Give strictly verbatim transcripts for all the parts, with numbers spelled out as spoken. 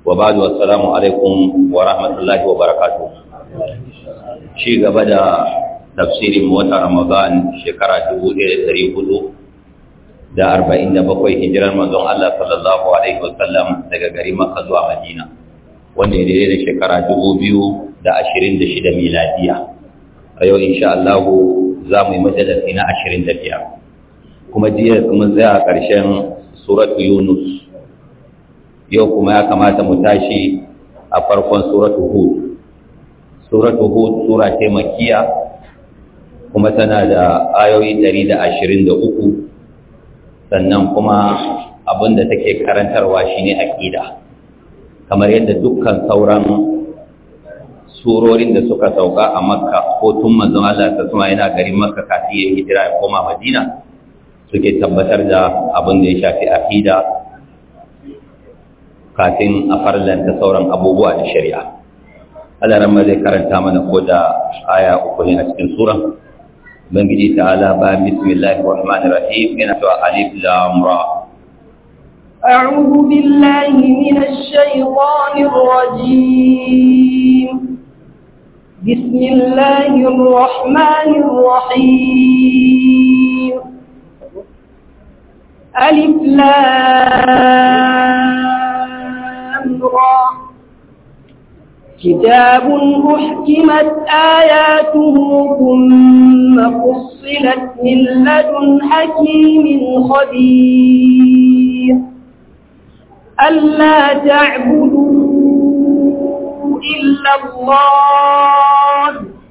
وبعد والسلام عليكم ورحمة الله وبركاته. شيء قبل تفسير موتى رمضان شكرا تبوئي تريبه دا أربعين دا بقوي هجران منذ الله صلى الله عليه وسلم daga gari Makka zuwa Madina wanda ya daidai da shekara dubu biyu da ashirin da shida miladiya. A yau insha Allah za mu yi majalisi na ashirin da biyar kuma jiya mun tsaya a ƙarshen suratu Yunus, yau kuma ya kamata mu tashi a farkon suratu Hud. Suratu Hud sura ce makkiya kuma tana da ayoyi ɗari da ashirin da uku, sannan kuma abinda take karantarwa shine aqida kamar yadda dukkan sauran surorin da suka sauka a Makka ko tun manzon Allah ta kuma yana garin Makka kafin ya hijira ya koma Madina suke tabbatar da abin da ya shafi aqida kafin a farlanta sauran abubuwa da shari'a. Allah ran zai karanta mana ko da aya uku ne a cikin sura. Ubangiji ta'ala ba bismillahir rahmanir rahim yana cewa alif lam ra. أعوذ بالله من الشيطان الرجيم بسم الله الرحمن الرحيم ألف لام را كتاب أحكمت آياته ثم فصلت من لدن حكيم خبير ألا تعبدوا إلا الله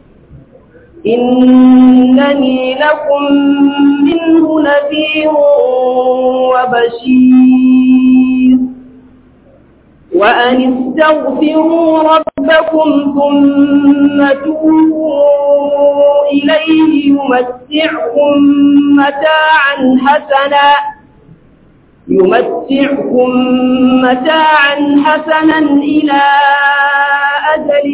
إنني لكم منه نذير وبشير وأن استغفروا ربكم ثم توبوا إليه يمتعكم متاعا حسنا يمتعكم متاعا حسنا إلى أجل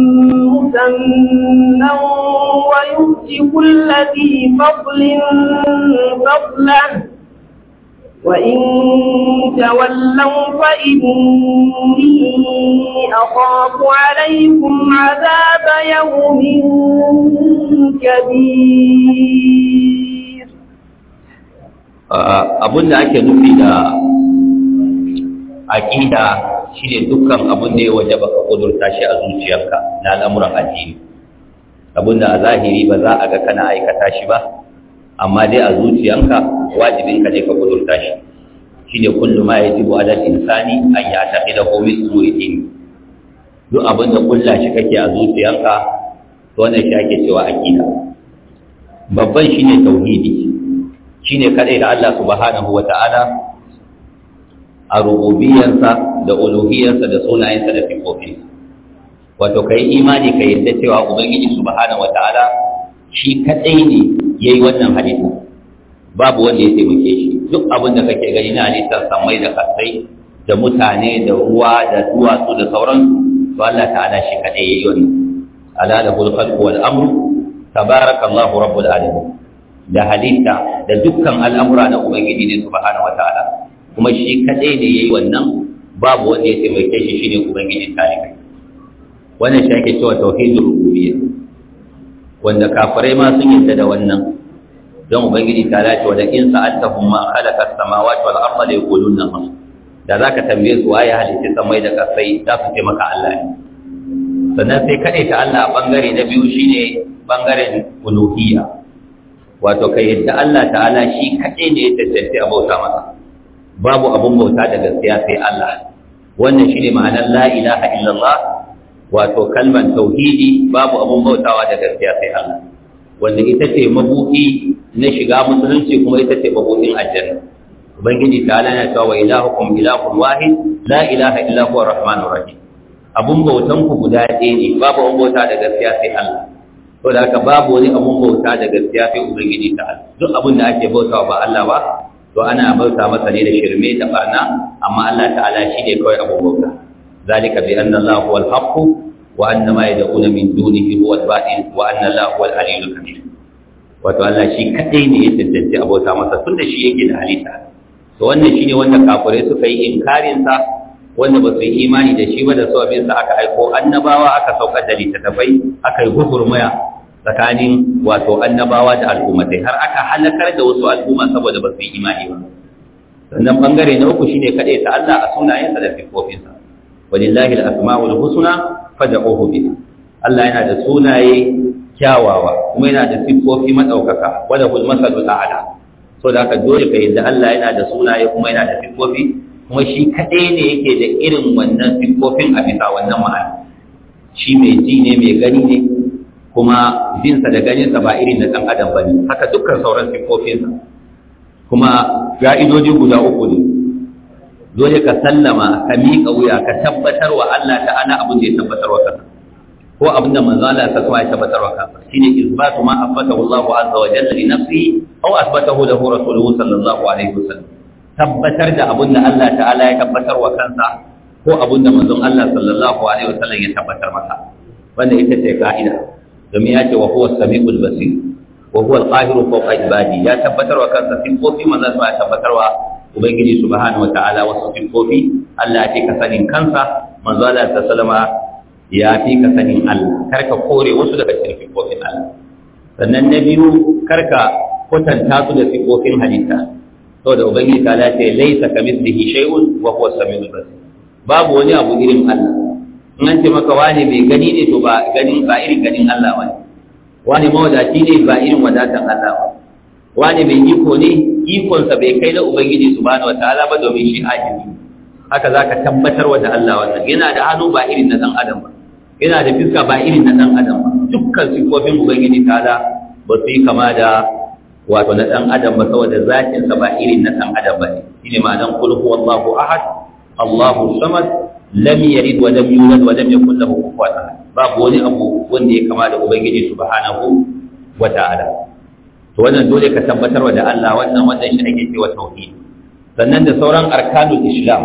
مسمى ويؤتي كل ذي فضل فضله وإن تولوا فإني أخاف عليكم عذاب يوم كبير. Abun da ake nufi da aƙida shine dukkan abun da ya wajaba ka kudurta shi a zuciyarka na al'amuran addini, abun da a zahiri ba za a ga kana aikata shi ba, amma dai a zuciyanka wajibinka ne ka kudurta shi. Shine kullu ma yajibu ala al-insani an ya'taqidahu min umuri din. Duk abin da kulla shi kake a zuciyanka to wannan shi ake cewa aqida. Babban shine tauhidi, shine kadai da Allah subhanahu wata'ala a rububiyarsa da uluhiyarsa da sunayensa da sifofinsa. Wato kai imani ka yadda cewa ubangiji subhanahu wata'ala shi kadai ne yayi wannan halitta, babu wanda ya taimake shi. Duk abin da kake gani na halittar samai da kasai da mutane da ruwa da duwatsu da sauransu, to Allah ta'ala shi kadai yayi wannan. Ala lahul khalqu wal amru tabarakallahu rabbul alamin. Da halitta da dukkan al'amura na ubangiji ne subhanahu wataala, kuma shi kadai ne yayi wannan, babu wanda ya taimake shi, shine ubangiji talibai. Wannan shi ake cewa tauhidur rububiyyah, wanda kafirai ma sun yadda da wannan. Don ubangiji ta lati wa da in sa'altahum ma khalaqa as-samawati wal arda la yaquluna ma, da zaka tambaye su waye halitta samai da kasai, za su ce maka Allah ne. Sannan sai kade ta Allah a bangare na biyu shine bangaren uluhiyya, wato kai yadda Allah ta'ala shi kade ne ya tantance abauta masa, babu abun bauta da gaskiya sai Allah. Wannan shine ma'anar la ilaha illallah, wato kalmar tauhidi, babu abun bautawa da gaskiya sai Allah, wanda ita ce mabuɗi na shiga musulunci kuma ita ce mabuɗin aljanna. Ubangiji ta lana cewa wa ilahukum ilahun wahid la ilaha illa huwa arrahmanur rahim. Abun bautan ku guda ɗaya ne, babu abun bauta da gaskiya sai Allah. To da haka babu wani abun bauta da gaskiya sai ubangiji ta Allah. Duk abun da ake bautawa ba Allah ba, to ana bauta masa ne da shirme da barna, amma Allah ta'ala shi ne kawai abun bauta. Zalika bi anna Allah huwal haqq wa anna ma yad'una min dunihi huwal batil wa anna Allah huwal aliyyul kabir. Wato Allah shi kadai ne ya tantance abota masa tunda shi yake da halitta. To wannan shine wanda kafirai suka yi inkarin sa wanda ba su yi imani da shi ba da sababin sa aka aiko annabawa aka saukar da littattafai aka yi gugurmaya tsakanin wato annabawa da al'ummatai har aka halakar da wasu al'umma saboda ba su yi imani ba. sannan bangare na uku shine kaɗai ta Allah a sunayensa da sifofinsa, walillahi al-asma'ul husna fad'uhu biha. Allah yana da sunaye kyawawa kuma yana da sifofi madaukaka wala kul masalul a'la. so da haka dole ka yadda Allah yana da sunaye kuma yana da sifofi, kuma shi kaɗai ne yake da irin wannan sifofin a bisa wannan ma'ana. Shi mai ji ne, mai gani ne, kuma jinsa da ganinsa ba irin na ɗan adam bane, haka dukkan sauran sifofinsa. kuma ga'idoji guda uku ne, dole ka sallama ka miƙa wuya ka tabbatar wa Allah ta'ala abin da ya tabbatar wa kansa ko abin da manzo Allah ta kuma ya tabbatar wa kansa, shine isbatu ma athbatahu Allah azza wa jalla li nafsihi aw athbatahu lahu rasuluhu sallallahu alaihi wasallam. Tabbatar da abin da Allah ta'ala ya tabbatar wa kansa ko abin da manzon Allah sallallahu alaihi wasallam ya tabbatar masa, wanda ita ce ka'ida, domin ya ce wa huwa as-sami'ul basir wa huwa al-qahiru fawqa ibadi. Ya tabbatar wa kansa sifofi, manzon Allah ya tabbatar wa ubangiji subhanahu wa ta'ala wasu sifofi. Allah ya fi ka sanin kansa, manzo Allah sallama ya fi ka sanin Allah, karka kore wasu daga cikin sifofin Allah. Sannan na biyu, karka kwatanta su da sifofin halitta, saboda ubangiji ta ce laisa kamithlihi shay'un wa huwa as-sami'ul basir. Babu wani abu irin Allah. In an ce maka wani mai gani ne, to ba ganin ba irin ganin Allah bane. Wani mawadaci ne, ba irin wadatan Allah ba. Wani mai iko ne, ikonsa bai kai na ubangiji subhanahu wataala ba, domin shi ajizi. Haka zaka tabbatar wa da Allah wannan. Yana da hannu ba irin na dan adam ba, yana da fiska ba irin na dan adam ba. Dukkan sifofin ubangiji ta'ala ba su yi kama da wato na dan adam ba, saboda zatin sa ba irin na dan adam ba ne. Shine ma'anan qul huwallahu ahad Allahu samad lam yalid wa lam yulad wa lam yakul lahu kufuwan ahad. Babu wani abu wanda ya kama da ubangiji subhanahu wataala. To wannan dole ka tabbatarwa da Allah wannan wannan shi ake cewa tauhid. Sannan da sauran arkanul islam,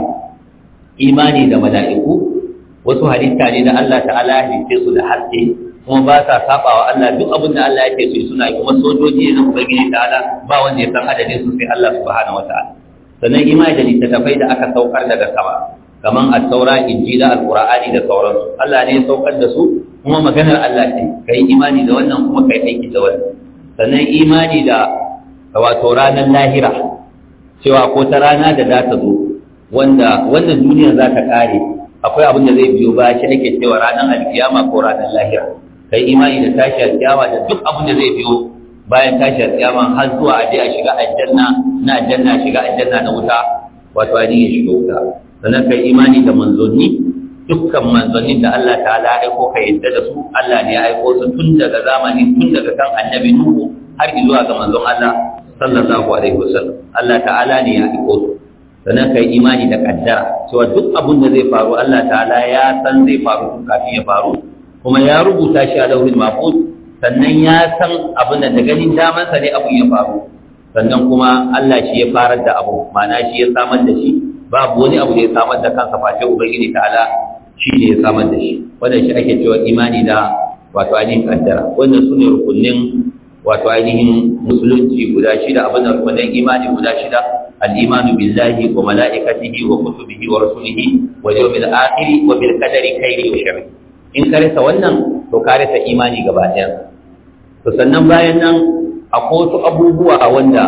imani da mala'iku, wasu halitta ne da Allah ta'ala ya halice su da haske, kuma ba sa sabawa Allah, duk abin da Allah yake su suna yi, kuma sojoji ne na ubangiji ta'ala, ba wanda ya san adadin su sai Allah subhanahu wataala. Sannan imani da littattafai da aka saukar daga sama, kaman at-taura, injila, al-qur'ani da sauransu. Allah ne ya saukar da su, kuma maganar Allah ce, kai imani da wannan kuma kai aiki da wannan. Sannan imani da wato ranar lahira, cewa ko ta rana da za ta zo, wanda wannan duniyar za ta kare, akwai abin da zai biyo ba shi ake cewa ranar alkiyama ko ranar lahira. Kai imani da tashi alkiyama da duk abin da zai biyo bayan tashi alkiyama, har zuwa a je a shiga aljanna, na aljanna shiga aljanna na wuta, wato ainihin ya shiga wuta. Sannan kai imani da manzanni, dukkan manzannin da Allah ta'ala ya aiko ka yadda da su, Allah ne ya aiko su tun daga zamani, tun daga kan annabi Nuhu har zuwa ga manzon Allah sallallahu alaihi wasallam. Allah ta'ala ne ya aiko su. Sannan kai imani da kaddara, cewa duk abin da zai faru Allah ta'ala ya san zai faru tun kafin ya faru, kuma ya rubuta shi a lauhin mahfuz. Sannan ya san abin da ganin damansa ne abin ya faru. Sannan kuma Allah shi ya farar da abu, ma'ana shi ya samar da shi. Babu wani abu da ya samar da kansa face ubangiji ta'ala shi ne ya samar da shi. Wannan shi ake cewa imani da wato ainihin kaddara. Wannan su ne rukunin wato ainihin musulunci guda shida, abin da rukunin imani guda shida: al-imanu billahi wa mala'ikatihi wa kutubihi wa rusulihi wa yawmil akhir wa bil qadari khairi wa sharri. In ka rasa wannan, to ka rasa imani gaba ɗaya. To sannan bayan nan akwai wasu abubuwa wanda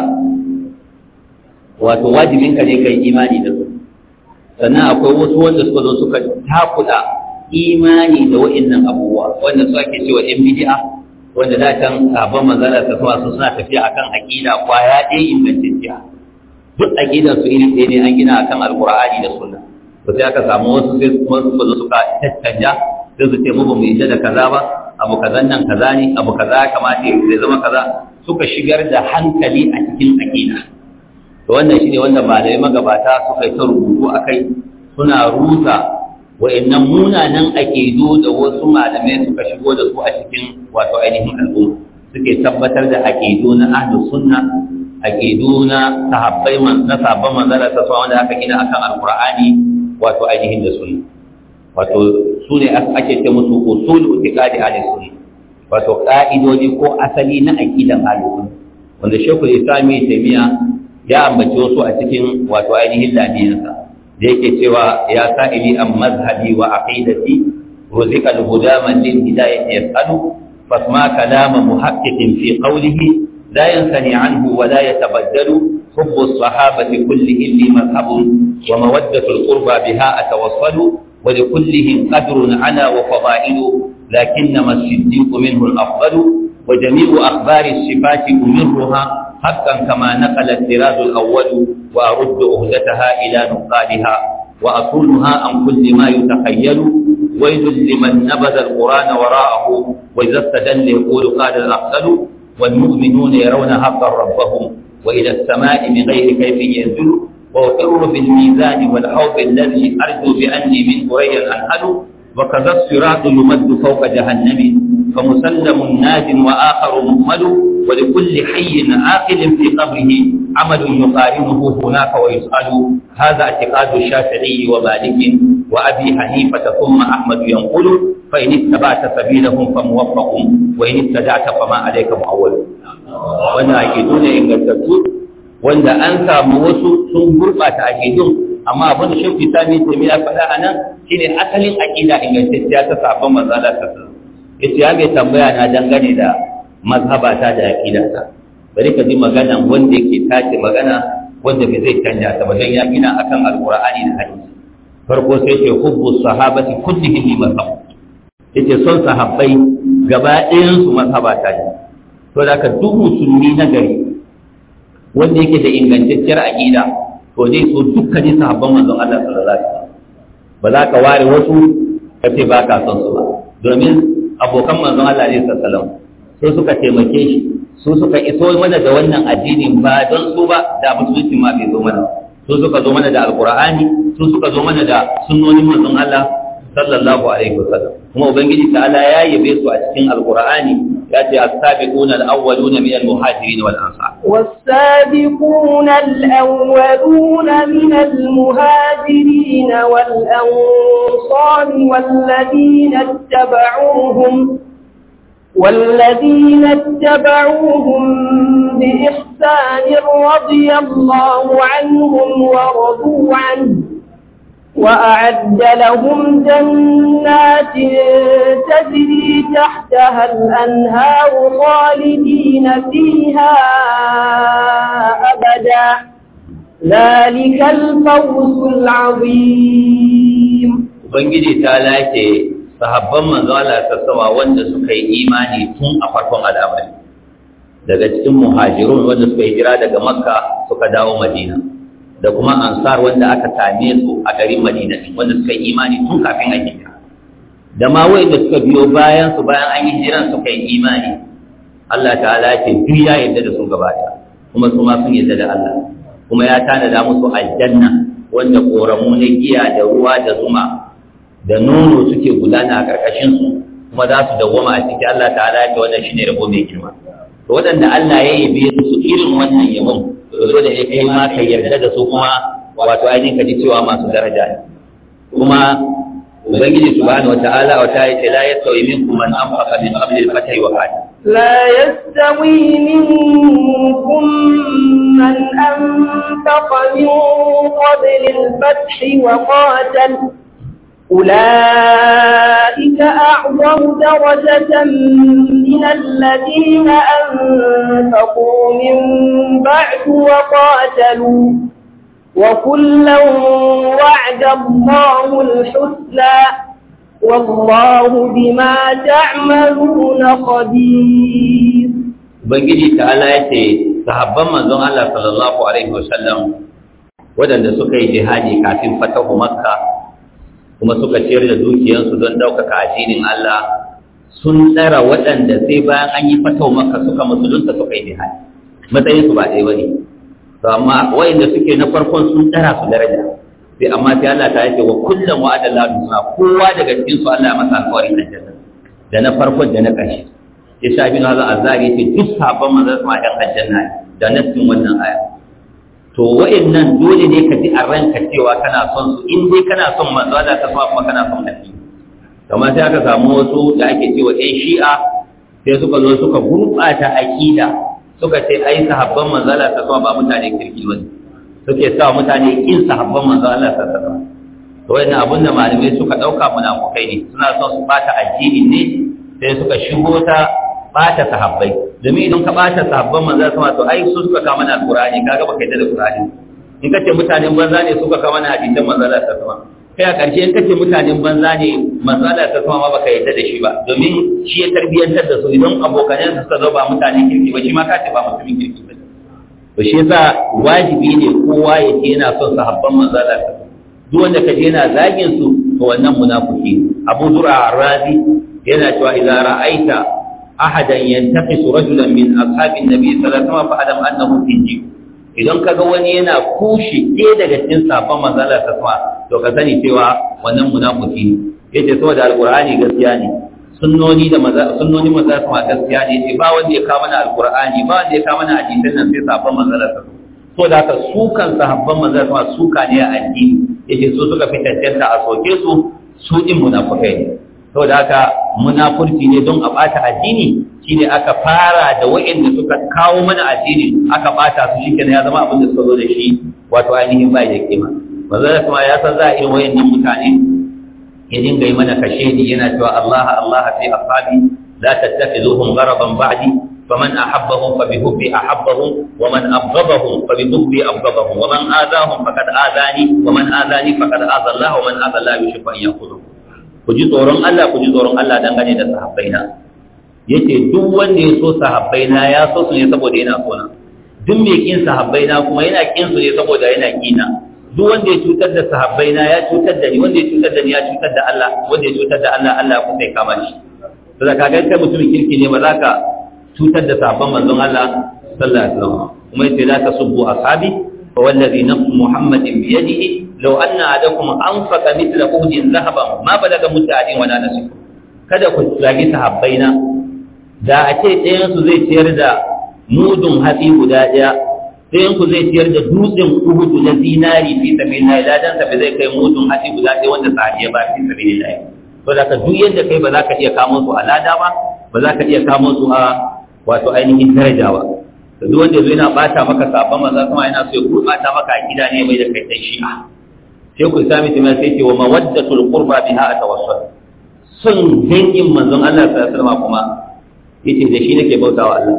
wato wajibinka ne kai imani da su. Sannan akwai wasu wanda suka zo suka takuda imani da wa'annan abubuwa, wanda su ake cewa yan bid'a, wanda da can sabon manzala ta kuma su suna tafiya akan aqida kwaya ɗaya ingantacciya. Duk aqidar su iri ɗaya ne, an gina akan alqur'ani da sunna. To sai aka samu wasu sai kuma suka zo suka tattanja, sai su ce mu ba mu yi da kaza ba, abu kazan nan kaza ne, abu kaza kamata ya zama kaza, suka shigar da hankali a cikin aqida. To wannan shine wanda malamai magabata suka yi ta rubutu akai, suna rusa wa'annan munanan aqidu da wasu malamai suka shigo da su a cikin wato ainihin al'umma. Suke tabbatar da aqidu na ahlus sunna, aqidu na sahabbai man na sahabban manzala ta wanda aka gina akan alqur'ani wato ainihin da sunna. Wato sune ake ce musu usul itiqadi ahli sunna, wato ka'idoji ko asali na aqidan ahli sunna, wanda Sheikhul Islam Ibn Taymiyyah ya ambaci wasu a cikin wato ainihin lamiyansa. da yake cewa ya sa'ili an mazhabi wa aqidati ruzika al-huda man lil hidayati yas'alu fasma kalama muhaqqiqin fi qawlihi la yansani anhu wa la yatabaddalu hubbu as-sahabati kullihim li madhhabun wa mawaddatu al-qurba biha atawassalu wa li kullihim qadrun ana wa fada'ilu lakinnama as-siddiq minhu al-afdalu wa jami'u akhbari as-sifati umirruha حقا كما نقل الطراز الأول وأرد أهدتها إلى نقالها وأصولها عن كل ما يتخيل ويل لمن نبذ القرآن وراءه وإذا استدل يقول قال الأفضل والمؤمنون يرون حقا ربهم وإلى السماء بغير كيف ينزل وأقر بالميزان والحوض الذي أرجو بأني من هريا أنهل وكذا الصراط يمد فوق جهنم فمسلم ناج وآخر مهمل ولكل حي عاقل في قبره عمل يقارنه هناك ويسأل هذا اعتقاد الشافعي ومالك وأبي حنيفة ثم أحمد ينقل فإن اتبعت سبيلهم فموفق وإن ابتدعت فما عليك معول وانا أكيدون إن قلتوا وانا أنسى موسو سنبرقة أكيدون أما أبن شوفي ثاني تيمية فلا أنا شيني أصل أكيدا إن قلتوا تصعب مزالة تصعب إتيامي تنبيانا دنغني دا mazhabata da aqidata bari ka ji magana wanda yake tace magana wanda bai zai canja ta ba dan ya gina akan alqur'ani da hadisi farko sai ce hubbu sahabati kullihim li mazhab yace son sahabbai gaba ɗayan su mazhabata ne to da ka duk musulmi na gari wanda yake da ingantacciyar aqida to zai so dukkanin sahabban manzon Allah sallallahu alaihi wasallam ba za ka ware wasu kace ba ka son su ba domin abokan manzon Allah alaihi wasallam sai suka taimake shi su suka iso mana da wannan addinin ba don su ba da musulunci ma bai zo mana su suka zo mana da alqur'ani su suka zo mana da sunnonin manzon Allah sallallahu alaihi wasallam kuma ubangiji ta'ala ya yabe su a cikin alqur'ani ya ce as-sabiquna al-awwaluna min al-muhajirin wal ansar was-sabiquna al-awwaluna min al-muhajirin wal ansar wal-ladina ittaba'uuhum والذين اتبعوهم بإحسان رضي الله عنهم ورضوا عنه وأعد لهم جنات تجري تحتها الأنهار خالدين فيها أبدا ذلك الفوز العظيم وبنجي تعالى sahabban manzo Allah ta sama wanda suka yi imani tun a farkon al'amari daga cikin muhajirun wanda suka yi hijira daga Makka suka dawo Madina da kuma ansar wanda aka same su a garin Madina wanda suka yi imani tun kafin a hijira da ma wanda suka biyo bayan su bayan an yi hijiran suka yi imani Allah ta'ala ce duk ya yarda da su gaba ɗaya kuma su ma sun yarda da Allah kuma ya tanada musu aljanna wanda koramu na giya da ruwa da zuma da nono suke gudana a ƙarƙashinsu kuma za su dawwama a cikin Allah ta'ala ta wannan shine rabo mai girma to waɗanda Allah ya yabe su irin wannan yabon to da ya kai ma ka yarda da su kuma wato ainihin ka ji cewa masu daraja ne kuma ubangiji subhanahu wata'ala wata yace la yastawi minkum man anfaqa min qabli al-fath wa qad la yastawi minkum man anfaqa min qabli al-fath wa qatal أولئك أعظم درجة من الذين أنفقوا من بعد وقاتلوا وكلا وعد الله الحسنى والله بما تعملون خبير. Ubangiji ta'ala yace sahabban manzon Allah sallallahu alaihi wasallam wadanda suka yi jihadi kafin fatahu Makka kuma suka ciyar da dukiyansu don ɗaukaka addinin Allah sun tsara waɗanda sai bayan an yi fatau maka suka musulunta suka yi jihadi matsayin su ba ɗaya bane to amma wayanda suke na farkon sun tsara su daraja sai amma sai Allah ta yace wa kullum wa'ada Allahu husna kowa daga cikin su Allah ya masa alƙawarin aljanna da na farkon da na ƙarshe ya shafi na Allah azari yace duk sabon manzon ma ɗan aljanna da nassin wannan aya to wa'annan dole ne ka ji a ranka cewa kana son su in dai kana son manzo Allah ta fa kuma kana son addini kamar sai aka samu wasu da ake cewa ɗan Shi'a sai suka zo suka gurɓata aqida suka ce ai sahabban manzo Allah ta fa ba mutane kirki bane suke sa mutane kin sahabban manzon Allah sallallahu alaihi wasallam to wannan abin da malamai suka dauka munafukai ne suna son su bata addini ne sai suka shigo ta bata sahabbai domin idan ka bata sahabban manzon Allah to ai su suka kama na alqur'ani kaga baka yadda da qur'ani in kace mutanen banza ne suka kama na hadisin manzon Allah sallallahu alaihi wasallam kai a ƙarshe in kace mutanen banza ne manzon Allah sallallahu alaihi wasallam ma baka yadda da shi ba domin shi ya tarbiyantar da su idan abokan suka zo ba mutanen kirki ba shi ma kace ba mutumin kirki ba to shi yasa wajibi ne kowa ya ce yana son sahabban manzon Allah duk wanda kaje yana zagin su to wannan munafiki Abu Zur'a Ar-Razi yana cewa idza ra'aita ahadan yantaqisu rajulan min ashabin nabi sallallahu alaihi wasallam fa'alam annahu tinji idan kaga wani yana kushe ɗaya daga cikin sahabban manzon Allah sallallahu alaihi wasallam to ka sani cewa wannan munafiki ne yace saboda alqur'ani gaskiya ne sunnoni da maza sunnoni maza kuma gaskiya ne yace ba wanda ya kawo mana alqur'ani ba wanda ya kawo mana hadisin nan sai sahabban manzon Allah sallallahu alaihi wasallam so da haka su kan sahabban manzon Allah suka ne a addini yace su suka fi tantance a soke su su din munafikai ne so da haka munafurci ne don a bata addini shine aka fara da wa'anda suka kawo mana addini aka bata su shikenan ya zama abin da suka zo da shi wato ainihin bai da kima manzon Allah kuma ya san za a yi wa'annan mutane ya dinga yi mana kashe ni yana cewa Allah Allah fi ashabi la tattakhizuhum gharaban ba'di faman ahabbahum fa bihubbi ahabbahum wa man abghadahum fa bihubbi abghadahum wa man adahum faqad adani wa man adani faqad adha Allah wa man adha Allah yushfa an yakhudhu ku ji tsoron Allah ku ji tsoron Allah dangane da sahabbaina yace duk wanda ya so sahabbaina ya so su ne saboda yana so na duk mai kin sahabbaina kuma yana kin su ne saboda yana kina duk wanda ya cutar da sahabbaina ya cutar da ni wanda ya cutar da ni ya cutar da Allah wanda ya cutar da Allah Allah ku sai kama shi to da kaga kai mutumin kirki ne ba za ka cutar da sahabban manzon Allah sallallahu alaihi wasallam kuma yace la tasubbu ashabi fa wallazi nafsu muhammadin bi yadihi law anna adakum anfaqa mithla uhdin dhahaban ma balaga mutadin wala nasib kada ku zagi sahabbaina da a ce ɗayan su zai ciyar da mudun hatsi guda ɗaya ɗayan ku zai ciyar da dutsen uhudu na zinari fi sabilillah ladan sa zai kai mudun hatsi guda ɗaya wanda sahabi ya ba fi sabilillah to da ka duk yadda kai ba za ka iya kamo su a lada ba ba za ka iya kamo su a wato ainihin daraja ba da duk wanda zai na bata maka sabon maza kuma yana so ya gurbata maka a gida ne mai da kai dan shi'a sai ku sami tuma sai ce wa mawaddatul qurba biha atawassul sun dangin manzon Allah sallallahu alaihi wasallam kuma yace da shi nake bautawa Allah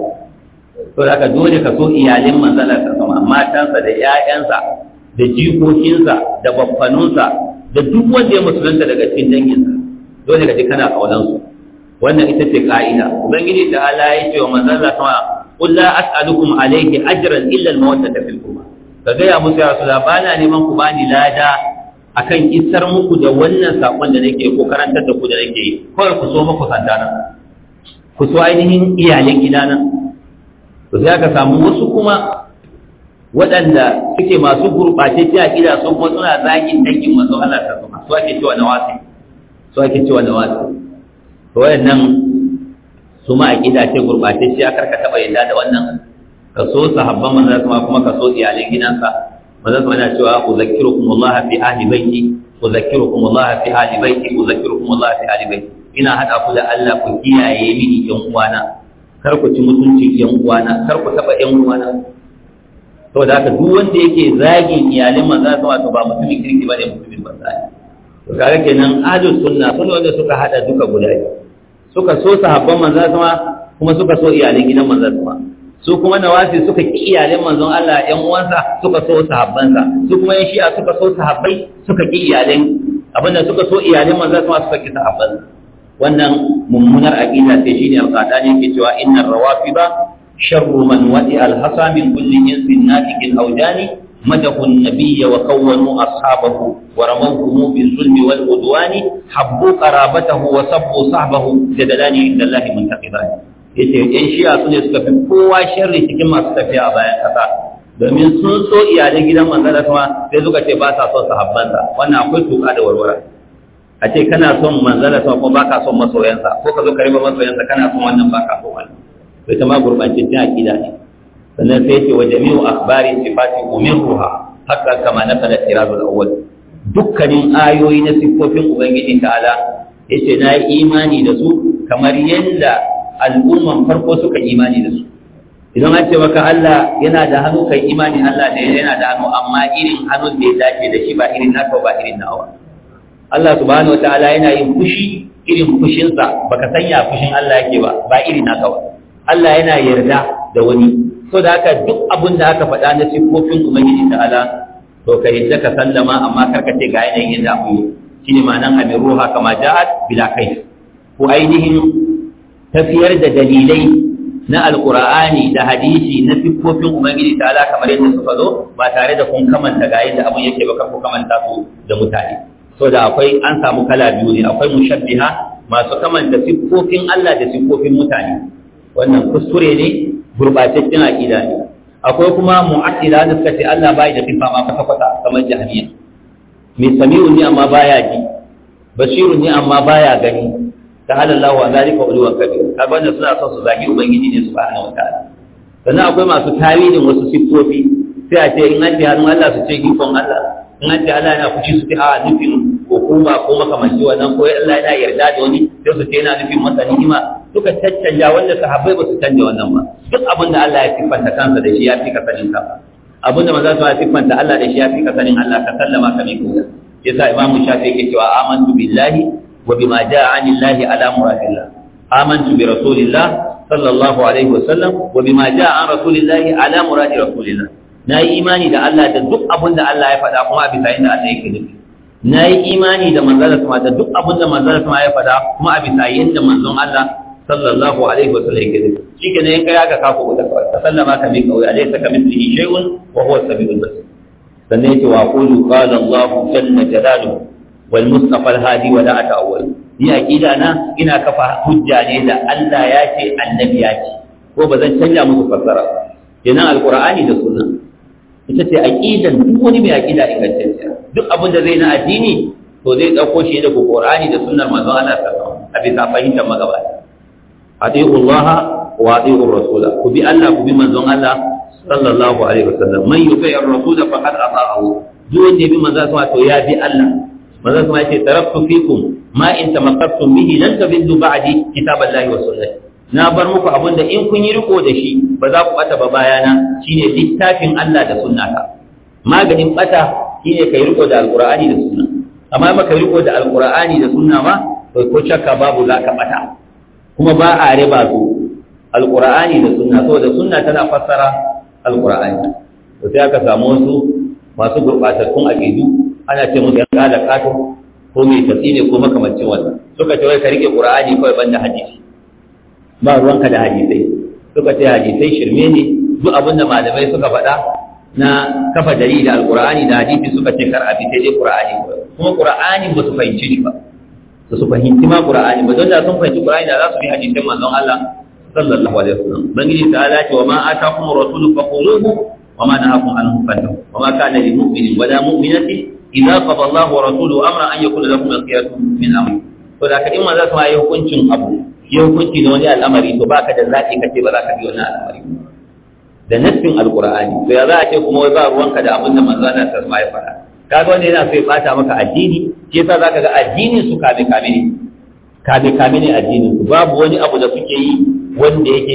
to da ka dole ka so iyalin manzon Allah sallallahu alaihi wasallam matansa da ƴaƴansa da jikokinsa da babbanunsa da duk wanda ya musulunta daga cikin danginsa dole ka ji kana kaunan su wannan ita ce ka'ida ubangiji da Allah ya ce wa manzon Allah sama qul la as'alukum alayhi ajran illa al-mawaddata fil qurba kaga ya musu ya rasulullah bana neman ku bani lada akan isar muku da wannan sakon da nake ko karantar da ku da nake yi kawai ku so muku sandana ku so ainihin iyalan gidana to sai aka samu wasu kuma waɗanda suke masu gurɓace ta aƙida sun kuma suna zagin dangin manzo Allah ta sama su ake cewa nawasi su ake cewa nawasi to wayannan su ma aƙida ce gurɓace ce aka ka taɓa yadda da wannan ka so sahabban manzo kuma kuma ka so iyalan gidansa manzo kuma yana cewa uzakkirukum Allah fi ahli baiti uzakkirukum Allah fi ahli baiti uzakkirukum Allah fi ahli baiti ina hada ku da Allah ku kiyaye mini yan uwana kar ku ci mutunci yan uwana kar ku taɓa yan uwana saboda haka duk wanda yake zagin iyalin manzo sama to ba mutumin kirki bane mutumin banza ne to kaga kenan ahlus sunna sun wanda suka hada duka guda suka so sahabban manzo sama kuma suka so iyalin gidan manzo sama su kuma nawasi suka ki iyalin manzon Allah ƴan uwansa suka so sahabbansa su kuma yan shi'a suka so sahabbai suka ki iyalin abinda suka so iyalin manzo sama suka ki sahabbansa wannan mummunar aqida ce shine alqadani yake cewa innar rawafida شر من وطئ الحصى من كل جنس ناتج الأوجان مدحوا النبي وكونوا أصحابه ورموهم بالظلم والعدوان حبوا قرابته وصبوا صحبه جدلان عند الله منتقبان yace yan shi'a su ne suka fi kowa sharri cikin masu tafiya a bayan kasa domin sun so iyalan gidan manzon Allah sai suka ce ba sa son sahabbansa wannan akwai tuka da warwara a ce kana son manzon Allah ko baka son masoyansa ko ka zo ka riba masoyansa kana son wannan baka son wannan ita ma gurbancin akida ne sannan sai ce wa jami'u akhbari sifati umirruha haka kama na kala tirazul awwal dukkanin ayoyi na sifofin ubangiji ta'ala yace na yi imani da su kamar yadda al'umman farko suka imani da su idan an ce maka Allah yana da hannu kai imani Allah da yana da hannu amma irin hannun da ya dace da shi ba irin naka ba irin nawa. Allah subhanahu wataala yana yin fushi irin fushinsa baka sanya fushin Allah yake ba ba irin naka ba. Allah yana yarda da wani, so da haka duk abin da aka faɗa na sifofin ubangiji ta'ala to ka yadda ka sallama amma karka ce ga yanayin yadda abu yi shine ma'anan amiruha kama ja'at bila kai ko ainihin tafiyar da dalilai na alqur'ani da hadisi na sifofin ubangiji ta'ala kamar yadda suka zo ba tare da kun kamanta ga yadda abun yake ba kar ku kamanta su da mutane. So da akwai an samu kala biyu ne, akwai mushabbiha masu kamanta siffofin Allah da siffofin mutane, wannan kuskure ne, gurbataccen aqida ne. Akwai kuma mu'attila da suka ce Allah bai da siffa ma kwata kwata kamar jahmiya, mai sami'un ne amma baya ji, basirun ne amma baya gani, ta'ala Allah wa zalika uluwan kabir. Kaga wannan suna son su zagi ubangiji ne subhanahu wataala. Sannan akwai masu tawilin wasu siffofi, sai a ce in an ce hannun Allah su ce ikon Allah, in an ce Allah yana fushi su ce a nufin hukuma ko makamanci wannan ko Allah yana yarda da wani sai su ce yana nufin masa ni'ima. Suka caccanja wanda sahabbai ba su canja wannan ba. Duk abin da Allah ya siffanta kansa da shi ya fi ka sanin ka. Abin da manzo ya siffanta Allah da shi ya fi ka sanin Allah, ka sallama ka mai koya. Yasa Imam Shafi'i yake cewa amantu billahi wa bima jaa anillahi ala muradillah. Amantu bi rasulillah sallallahu alaihi wasallam wa bima jaa an rasulillahi ala muradi rasulillah. Na yi imani da Allah da duk abin da Allah ya faɗa kuma a bisa inda Allah yake nufi. Na yi imani da manzon Allah da duk abin da manzon Allah ya faɗa kuma a bisa yadda manzon Allah sallallahu alaihi wasallam yake nufi. Shikenan in kai aka kafa ku da kawai ka sallama ka mai kawai alaysa kamithlihi shay'un wa huwa as-sami'ul basir. Sannan yace wa qulu qala Allah jalla jalaluhu wal mustafa al-hadi wa la ta'awwal. Ni aqida na ina kafa hujja ne da Allah ya ce annabi ya ce ko bazan canja musu fassara. Kenan alqur'ani da sunna ita ce aqidan duk wani mai aqida ingantacciya. Duk abin da zai na addini to zai dauko shi daga Qur'ani da sunnar manzon Allah sallallahu alaihi wasallam a bisa fahimtar magabata. Ati'u Allah wa ati'u Rasul. Ku bi Allah ku bi manzon Allah sallallahu alaihi wasallam. Man yuti ar-rasul faqad ata'ahu. Duk wanda bi manzon Allah to ya bi Allah. Manzon Allah ya ce taraktu fikum ma in tamassaktum bihi lan tabillu ba'di kitaballahi wa sunnati. Na bar muku abin da in kun yi riko da shi ba za ku bata ba bayana, shine littafin Allah da sunnata. Maganin bata shine kai riko da alqur'ani da sunna. Amma baka riko da alqur'ani da sunna ba to ko shakka babu za ka bata. Kuma ba a riba su alqur'ani da sunna, saboda sunna tana fassara alqur'ani. To sai aka samu wasu masu gurbatattun aqidu ana ce musu yan kala kato ko mai tafsiri ko makamancin wannan. Suka ce wai ka rike qur'ani kawai banda hadisi. Ba ruwanka da hadisai. Suka ce hadisai shirme ne, duk abin da malamai suka faɗa na kafa dalili da alqur'ani da hadisi suka ce kar abi sai dai qur'ani. Kuma qur'ani ba su fahimci shi ba. Su fahimci ma qur'ani ba, don da sun fahimci qur'ani da za su bi hadisin manzon Allah sallallahu alaihi wasallam. Bangiji ta ala ce wa ma atakum rasulu faquluhu wa ma nahakum anhu fantahu. Wa ma kana lil mu'minin wa la mu'minatin idza qada Allahu wa rasuluhu amran an yakuna lahum al-khiyaratu min amri. To da kadin ma za su yi hukuncin abu, yi hukunci da wani al'amari to baka da zaki kace ba za ka bi wannan al'amari da nassin alqur'ani. To ya za a ce kuma wai ba ruwanka da abin da manzon Allah sallallahu alaihi wasallam ya faɗa. Kaga wanda yana so ya bata maka addini, shi yasa zaka ga addinin su kame kame ne kame kame ne addinin su, babu wani abu da suke yi wanda yake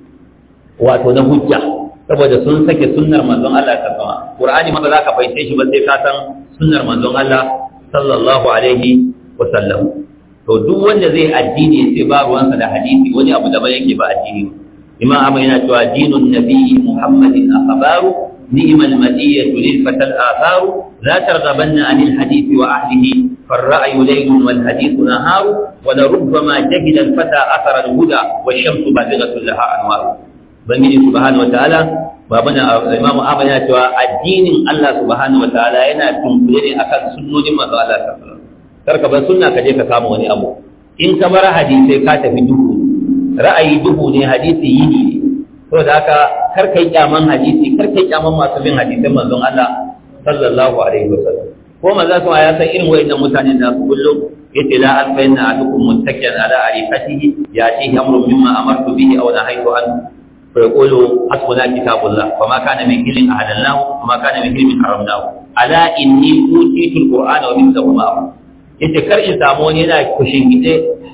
wato na hujja, saboda sun sake sunnar manzon Allah sallallahu alaihi wasallam. Qur'ani ma ba za ka fahimce shi ba sai ka san sunnar manzon Allah sallallahu alaihi wasallam. To duk wanda zai addini sai ba ruwansa da hadisi wani abu da ba yake ba addini. Imam Ahmad yana cewa dinun nabiyyi Muhammadin akhbaru ni'mal madiyatu lil fatal atharu la targhabanna anil hadisi wa ahlihi farra'yu laylun wal hadithu naharu wa la rubbama jahila al fata athara al huda wa shamsu badighatun laha anwar. Bangiji subhanahu wa ta'ala babana Imam Ahmad yana cewa addinin Allah subhanahu wa ta'ala yana tunkule ne akan sunnonin manzo Allah sallallahu alaihi wasallam. Karka bar sunna ka je ka kama wani abu. In ka bar hadisi ka tafi duhu, ra'ayi duhu ne, hadisi yini ne. To da haka kar kai kyaman hadisi, kar kai kyaman masu bin hadisin manzon Allah sallallahu alaihi wasallam. Ko manzo kuma ya san irin wayannan mutanen da su kullum yace la alfaina adukum muttakiyan ala arifatihi yatihi amrun mimma amartu bihi aw nahaytu an fa yaqulu hasbuna kitabullah fama kana min ilmin ahadallahu fama kana min ilmin haramnahu ala inni utitul qur'ana wa mithluhu ma'ahu. Yace kar in samu wani yana kushin gide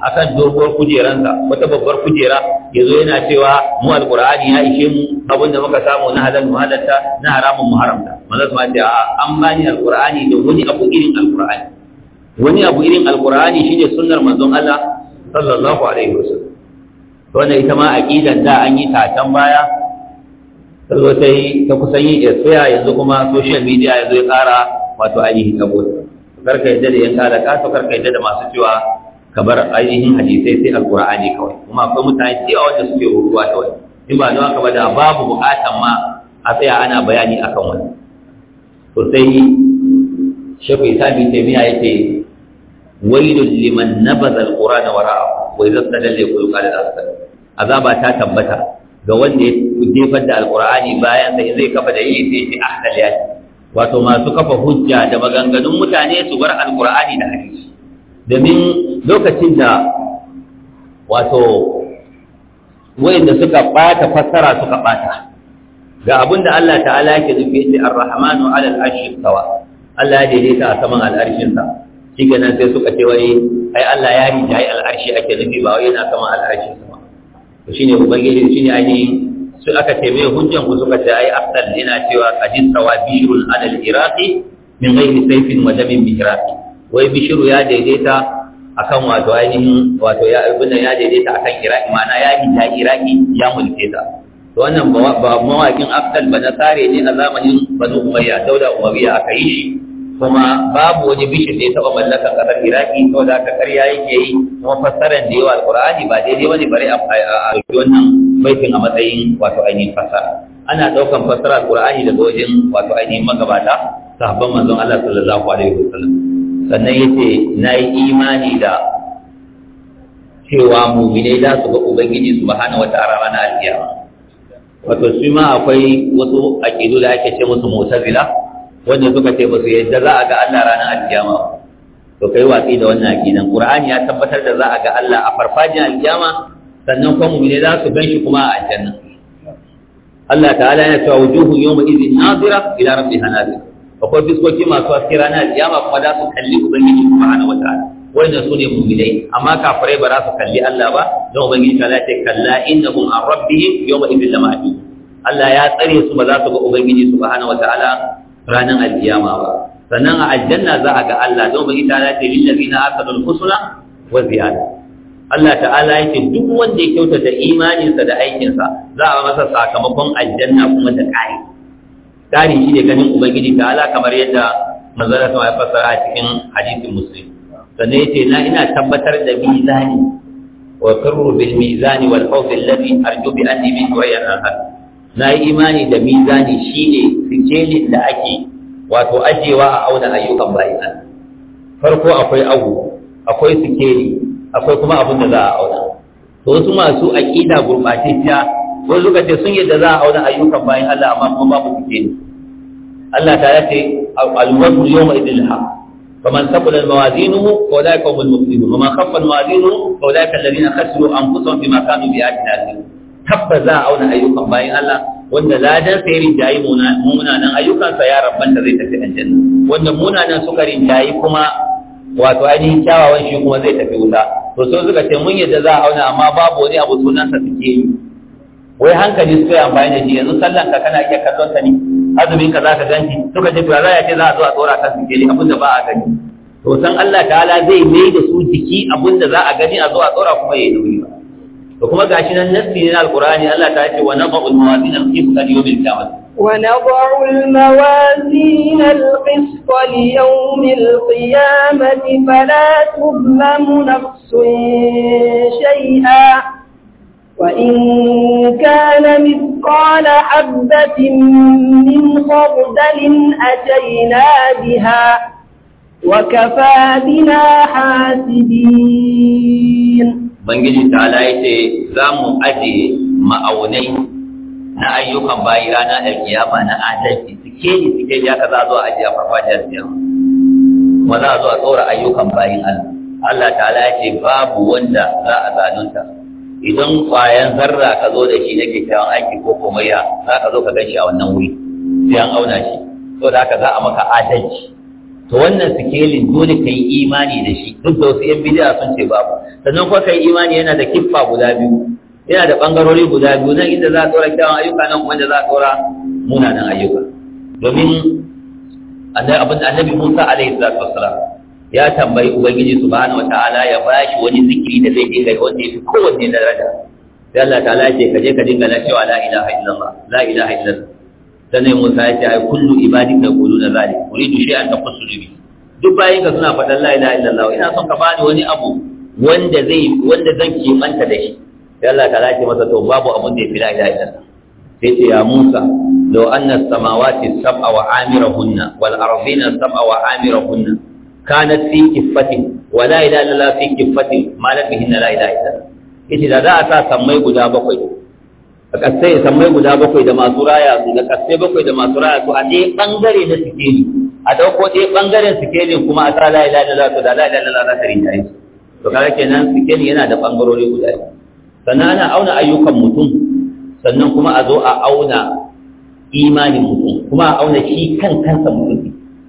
akan doguwar kujeransa wata babbar kujera yazo yana cewa mu alqur'ani ya ishe mu abinda muka samu na halal mu halalta na haramun mu haramta manzo ma ce an bani alqur'ani da wani abu irin alqur'ani wani abu irin alqur'ani shine sunnar manzon Allah sallallahu alaihi wasallam to wannan ita ma aqidan da an yi ta can baya sai sai ta kusan yin tsaya yanzu kuma social media yazo ya kara wato ainihin kabo karka yadda da yan kala ka to karka yadda da masu cewa kabar ainihin hadisai sai alqur'ani kawai kuma akwai mutane cewa wanda suke rubuwa da wani in ba don haka ba da babu bukatan ma a tsaya ana bayani akan wani to sai shafi isabi taimiya yake wailul liman nabadha alqur'ana wara'a wa idza stadalla yaqulu qala al-asfal azaba ta tabbata ga wanda ya jefar da alqur'ani bayan sai zai kafa da yi sai shi ahdal ya wato masu kafa hujja da maganganun mutane su bar alqur'ani da hadisi domin lokacin da wato wayanda suka bata fassara suka bata ga abinda Allah ta'ala yake nufi yace ar-rahmanu 'ala al-arshi tawa Allah ya daidaita a saman al-arshin sa shikenan sai suka ce wai ai Allah ya rinjayi al-arshi ake nufi ba wai yana saman al-arshin sa to shine ubangiji shine ainihin su aka ce mai hujjan ku suka ce ai afdal yana cewa qadis tawabirul 'ala al-iraqi min ghairi sayfin wa damin bihraqi wai bishiru ya daidaita akan wato ainihin wato ya ibn ya daidaita akan iraki mana ya hija iraki ya mulke ta to wannan ba mawakin afdal ba nasare ne a zamanin banu umayya daula umayya aka yi shi kuma babu wani bishir da ya taba mallakan kasar iraki to da aka karya yake yi kuma fassarar da yawa alqur'ani ba daidai bane bare a wannan baitin a matsayin wato ainihin fassara ana daukan fassara alqur'ani daga wajen wato ainihin magabata sahabban manzon Allah sallallahu alaihi wasallam sannan ya ce na yi imani da cewa muminai za su ga ubangiji su bahana wata ara na alkiyama wato su ma akwai wasu aƙidu da ake ce musu mutazila wanda suka ce ba su yadda za a ga Allah ranar alkiyama to kai watsi da wannan aƙidan qur'ani ya tabbatar da za a ga Allah a farfajin alkiyama sannan kuma muminai za su gan shi kuma a aljanna Allah ta'ala yana cewa wujuhun yawma idhin nazira ila rabbiha nazira akwai fiskoki masu haske ranar alkiyama kuma za su kalli ubangiji subhanahu wataala wanda su ne mu'minai amma kafirai ba za su kalli Allah ba don ubangiji ta ce kalla innahum an rabbihim yawma idhil lamahdi Allah ya tsare su ba za su ga ubangiji subhanahu wataala ranar alkiyama ba sannan a aljanna za a ga Allah don ubangiji ta ce lil ladina asadul husna wa ziyada Allah ta'ala yake duk wanda ya kyautata imaninsa da aikinsa za a masa sakamakon aljanna kuma da ƙari tari shi ne ganin ubangiji ta'ala kamar yadda manzara sama ya fassara a cikin hadisin muslim sannan yace na ina tabbatar da mizani wa qarru bil mizani wal khawf alladhi arju bi anni min wayan ahad na yi imani da mizani shine sikelin da ake wato ajewa a auna ayyukan bayan farko akwai agu akwai sikeli akwai kuma abin da za a auna to wasu masu aqida gurbatacciya wani suka ce sun yadda za a auna ayyukan bayan Allah amma kuma babu sikeli Allah ta yace al-wazn yawma idil haq faman thaqulat mawazinuhu fa ulaika humul muflihun wa man khaffat mawazinuhu fa ulaika alladhina khasiru anfusahum bima kanu bi ayatina yadhlimun tabbaza auna ayyukan bayan Allah wanda ladan sai rinjayi munanan ayyukan sa ya rabban da zai tafi aljanna wanda munanan suka rinjayi kuma wato ainihin kyawawan shi kuma zai tafi wuta to sai suka ce mun yadda za a auna amma babu wani abu sunansa suke yi wai hankali suka yi amfani da shi yanzu sallan ka kana iya kallon ta ne azumin ka zaka ganci suka ce to za ya ce za a zo a tsora kan sikeli abinda ba a gani to san Allah ta'ala zai mai da su jiki abinda za a gani a zo a tsora kuma yayi nauyi ba to kuma gashi nan nassi ne na alqur'ani Allah ta ce wa naqul mawazin al-qist al-yawm al-qiyamah wa naqul al-mawazin al-qist li-yawm al-qiyamati fala tuzlamu nafsun shay'a وإن كان مثقال حبة من خردل أتينا بها وكفى بنا حاسبين Bangiji ta'ala yace zamu aje ma'aunai na ayyukan bayi ranar alkiyama na adalci suke ne suke ya kaza zo aje a farfajiyar kiyama kuma za a zo a tsora ayyukan bayin Allah Allah ta'ala yace babu wanda za a zalunta idan kwayan zarra ka zo da shi na kyakkyawan aiki ko komayya za ka zo ka gan shi a wannan wuri sai an auna shi to da haka za a maka adalci to wannan sikelin dole kai imani da shi duk da wasu yan bid'a sun ce babu sannan kuma kai imani yana da kiffa guda biyu yana da bangarori guda biyu nan inda za a tsora kyawun ayyuka nan kuma inda za a tsora munanan ayyuka domin annabi Musa alaihi salatu wassalam ya tambayi ubangiji subhanahu wataala ya bashi wani zikiri da zai dinga wanda yafi kowanne daraja sai Allah ta'ala ya ce ka je ka dinga na cewa la ilaha illallah la ilaha illallah sannan Musa ya ce ai kullu ibadika yaquluna zalik uridu shay'an taqussu bi duk bayin ka suna faɗan la ilaha illallah ina son ka bani wani abu wanda zai wanda zan kimanta da shi sai Allah ta'ala ya ce masa to babu abun da yafi la ilaha illallah sai ce ya Musa law anna as-samawati as-sab'a wa 'amirahunna wal ardina as-sab'a wa 'amirahunna kanat fi kiffatin wa la ilaha illallah fi kiffatin ma la bihinna la ilaha illallah yace da za a sa sammai guda bakwai a kasai sammai guda bakwai da masu raya su da kasai bakwai da masu raya su a ɗaya ɓangare na sikeli a ɗauko ɗaya ɓangaren sikelin kuma a sa la ilaha illallah to da la ilaha illallah za ta rinjaye su to kaga kenan sikeli yana da ɓangarori guda sannan ana auna ayyukan mutum sannan kuma a zo a auna imanin mutum kuma a auna shi kan kansa mutum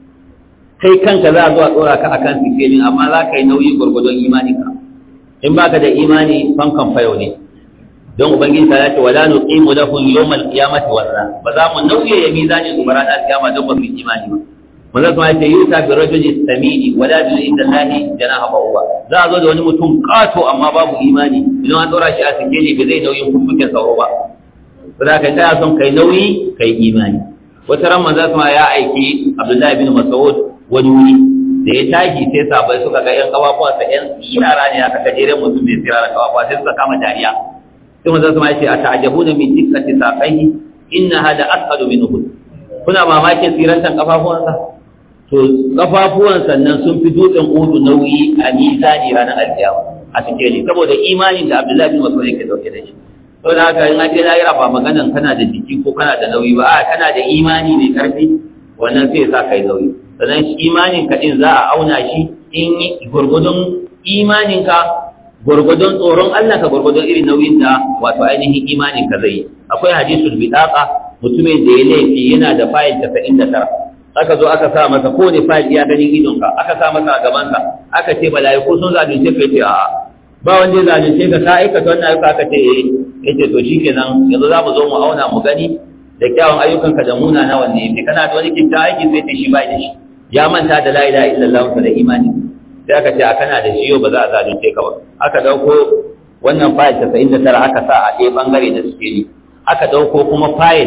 kai kanka za a zo a tsora ka akan sikelin amma za ka yi nauyi gwargwadon imaninka in baka da imani fankan fayo ne don ubangiji ta ce wala nuqimu lahum yawmal qiyamati wazna ba za mu nauye ya mizani su bara da kiyama don ba su imani ba manzo kuma yace yuta bi rajuli samini wala bi inda lahi janaha bawwa za a zo da wani mutum kato amma babu imani idan an dora shi a sikeli ba zai nauyin kufukin sauro ba saboda kai ta son kai nauyi kai imani wata ran manzo kuma ya aiki Abdullahi bin Mas'ud wani wuri da ya tashi sai sabai suka ga yan kafafuwansa yan shirara ne aka gajeren mutum mai sirara kafafuwa sai suka kama dariya sai manzo sama yace ata'ajabuna min dikkati saqaihi inna hada asqalu min uhud kuna mamakin sirantan kafafuwansa to kafafuwan sannan sun fi dutsen uhudu nauyi a mizani ranar alkiyama a cikin ne saboda imanin da Abdullahi bin Mas'ud yake dauke da shi to da haka in aje lahira ba maganan kana da jiki ko kana da nauyi ba a kana da imani mai karfi wannan sai sa kai nauyi sannan imanin ka din za a auna shi in gurgudun imanin ka gurgudun tsoron Allah ka gurgudun irin nauyin da wato ainihin imanin ka zai akwai hadisul bidaqa mutumin da ya laifi yana da fayil casa'in da tara aka zo aka sa masa ko ne fayil ya ganin idon ka aka sa masa a gaban ka aka ce malaiku sun zalunce ka ce a'a ba wanda ya zalunce ka ka aikata wannan ayyuka aka ce eh yace to shikenan yanzu za mu zo mu auna mu gani da kyawun ayyukanka da muna na wanne yafi kana da wani kinta aiki sai ta shi bai da shi ya manta da la ilaha illallah da imani sai aka ce a kana da shi yau ba za a zalunce ka ba aka dauko wannan fayil casa'in da tara aka sa a ɗaya bangare da suke yi aka dauko kuma fayil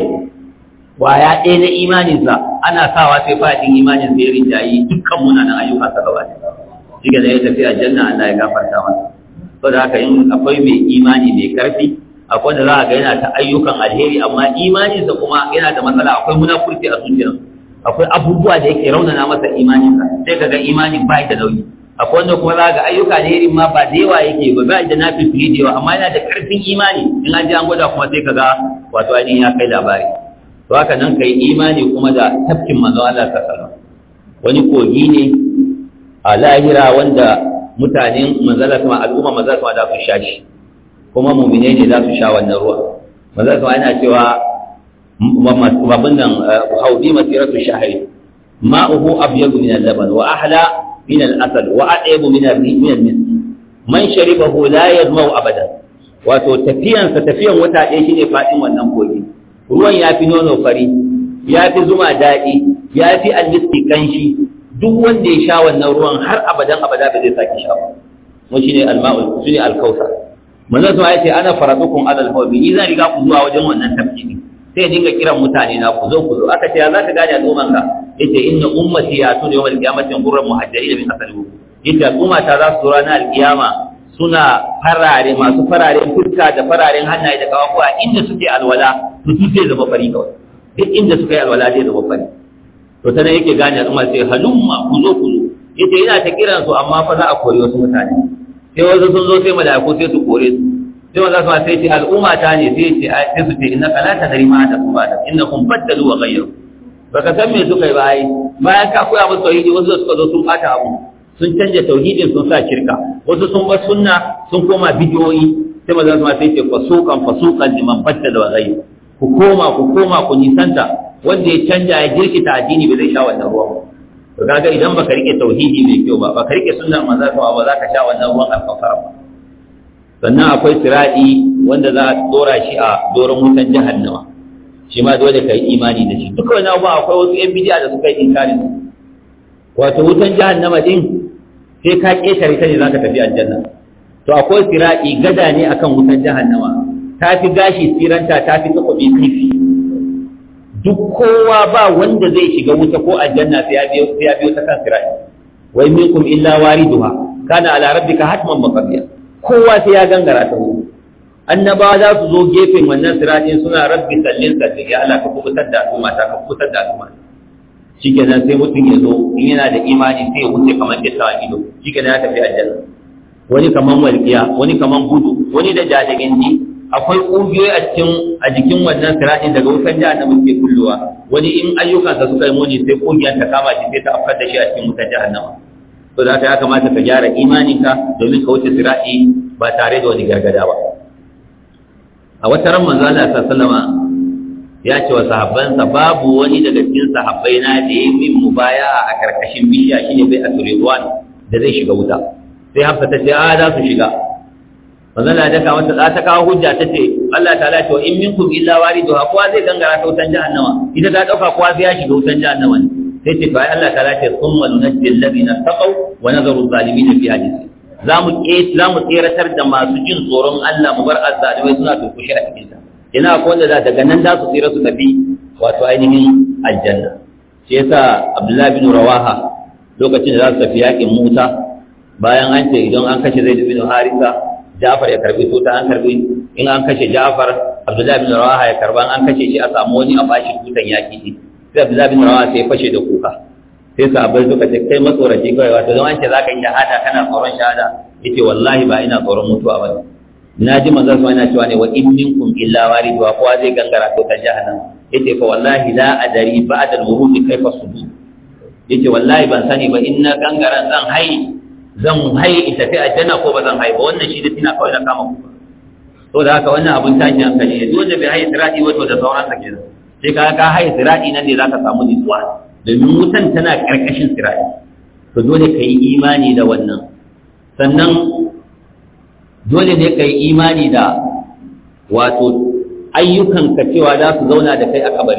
waya ɗaya na imaninsa ana sawa sai fayil ɗin imanin sai rinjayi dukkan munanan ayyukansa gaba ɗaya shi ga da ya tafi aljanna Allah ya gafarta masa saboda haka in akwai mai imani mai karfi akwai da za a ga yana ta ayyukan alheri amma imaninsa kuma yana da matsala akwai munafurci a zuciyarsa akwai abubuwa da yake raunana masa imaninsa sai kaga imanin ba da nauyi akwai wanda kuma za ga ayyuka alheri ma ba da yawa yake ba ba da nafi fili da yawa amma yana da karfin imani in an ji an gwada kuma sai kaga wato ainihin ya kai labari to haka nan kai imani kuma da tafkin manzo Allah sallallahu alaihi wasallam wani kogi ne a lahira wanda mutanen manzala kuma al'umma manzala kuma za su sha shi kuma mu'mine ne za su sha wannan ruwa manzala kuma yana cewa babban nan haudi masiratu shahri ma'uhu abyadu min al-laban wa ahla min al-asal wa atyabu min min al-misk man sharibahu la yazmau abada wato tafiyan sa tafiyan wata ɗaya shine fadin wannan kogi ruwan yafi nono fari yafi zuma daɗi yafi al-miski kanshi duk wanda ya sha wannan ruwan har abadan abada ba zai saki sha ba mu shine al-ma'u shine al-kautsar manzo sai ya ce ana faratukum ala al-hawbi ni zan riga ku zuwa wajen wannan tafki ne sai dinga kiran mutane na ku zo ku zo aka ce ya zaka gane al'umman ka yace inna ummati yatuna yawmal qiyamati qurran muhajjalin min asalihi yace al'umma ta za su rana al-qiyama suna farare masu fararen fuska da fararen hannaye da kafafuwa inda suke alwala to su sai zama fari kawai duk inda suka yi alwala zai zama fari to tana yake gane al'umma sai halumma ku zo ku zo yace ina ta kiran su amma fa za a kore wasu mutane sai wasu sun zo sai malaiku sai su kore su sai wanda su sai ce al'umma ta ne sai ce sai su ce innaka la tadri ma ta kuma da innakum baddalu wa ghayru baka san me suka yi ba ai bayan ka koya musu tauhidi wasu suka zo sun bata abu sun canja tauhidin sun sa shirka wasu sun bar sunna sun koma bidiyoyi sai maza su sai ce fasukan fasukan liman baddala wa ghayru ku koma ku koma ku nisanta wanda ya canja ya jirkita addini bai zai sha wannan ruwan to kaga idan baka rike tauhidi mai kyau ba baka rike sunnar manzon Allah ba za ka sha wannan ruwan alkafara ba. Sannan akwai sirati wanda za a dora shi a doron wutan jahannama, shi ma dole ka yi imani da shi. Duka wani abu akwai wasu yan bidiya da suka yi inkarin wato wutan jahannama din sai ka ketare ta ne za ka tafi aljanna. To akwai sirati gada ne akan wutan jahannama, ta fi gashi siranta, ta fi takobi kaifi. Duk kowa ba wanda zai shiga wuta ko aljanna sai ya biyo sai ya biyo ta kan sirati. Wa minkum illa wariduha kana ala rabbika hatman maqdiya. Kowa sai ya gangara ta wuta. Annabawa za su zo gefen wannan siratin suna rabbi sallin salli ya Allah ka kubutar da al'umma ta ka kubutar da al'umma. Shikenan sai mutum ya zo in yana da imani sai ya wuce kamar kittawan ido. Shikenan ya tafi aljanna. Wani kaman walqiya, wani kaman gudu, wani da jadagin ji. Akwai ƙungiyoyi a cikin a jikin wannan siratin daga wutan jahannama ke kulluwa. Wani in ayyukansa suka yi muni sai ƙungiyar ta kama shi sai ta afkar da shi a cikin wutan jahannama. To da ya kamata ka gyara imaninka domin ka wuce sirati ba tare da wani gargada ba. A wata ran manzo Allah sallama ya ce wa sahabbansa babu wani daga cikin sahabbai na da yayi min mubaya'a a karkashin bishiya shine bai asuriwan da zai shiga wuta. Sai Hafsa ta ce a za su shiga. Manzo Allah ya kawo ta ta kawo hujja ta ce Allah ta'ala ce wa in minkum illa wariduha kowa zai gangara ta wutan jahannama. Ita ta dauka kowa zai ya shiga wutan jahannama ne. Sai ce fa Allah ta'ala ce thumma nunajji alladhina taqaw wa nadharu adh-dhalimin fi hadith. Zamu ke zamu tseratar da masu jin tsoron Allah mu bar azzalimai suna turkushe a cikin ta. Ina akwai wanda daga nan za su tsira su tafi wato ainihin aljanna. Shi yasa Abdullah bin Rawaha lokacin da za su tafi yakin Muta bayan an ce idan an kashe Zaid bin Haritha Ja'far ya karbi tuta an karbi in an kashe Ja'far Abdullah bin Rawaha ya karban an kashe shi a samu wani a bashi tutan yaki sai Abdullah bin Rawaha sai fashe da kuka sai sahabbai suka ce kai matsoraci kai wato don an ce zaka yi shahada kana tsoron shahada yace wallahi ba ina tsoron mutuwa ba na ji manzon sa yana cewa ne wa in minkum illa warid wa kowa zai gangara ko ta jahannam yace fa wallahi la adari ba'da al-wurud kayfa sudu yace wallahi ban sani ba in na gangara zan hai zan hai in tafi aljanna ko ba zan hai ba wannan shi da tina kawai da kama ku to da haka wannan abun tashi hankali ne dole bai hai sirati wato da sauran sa kenan sai ka ka hai sirati nan ne zaka samu nutsuwa domin wutan tana karkashin sirati to dole kai imani da wannan sannan dole ne kai imani da wato ayyukan ka cewa za su zauna da kai a kabari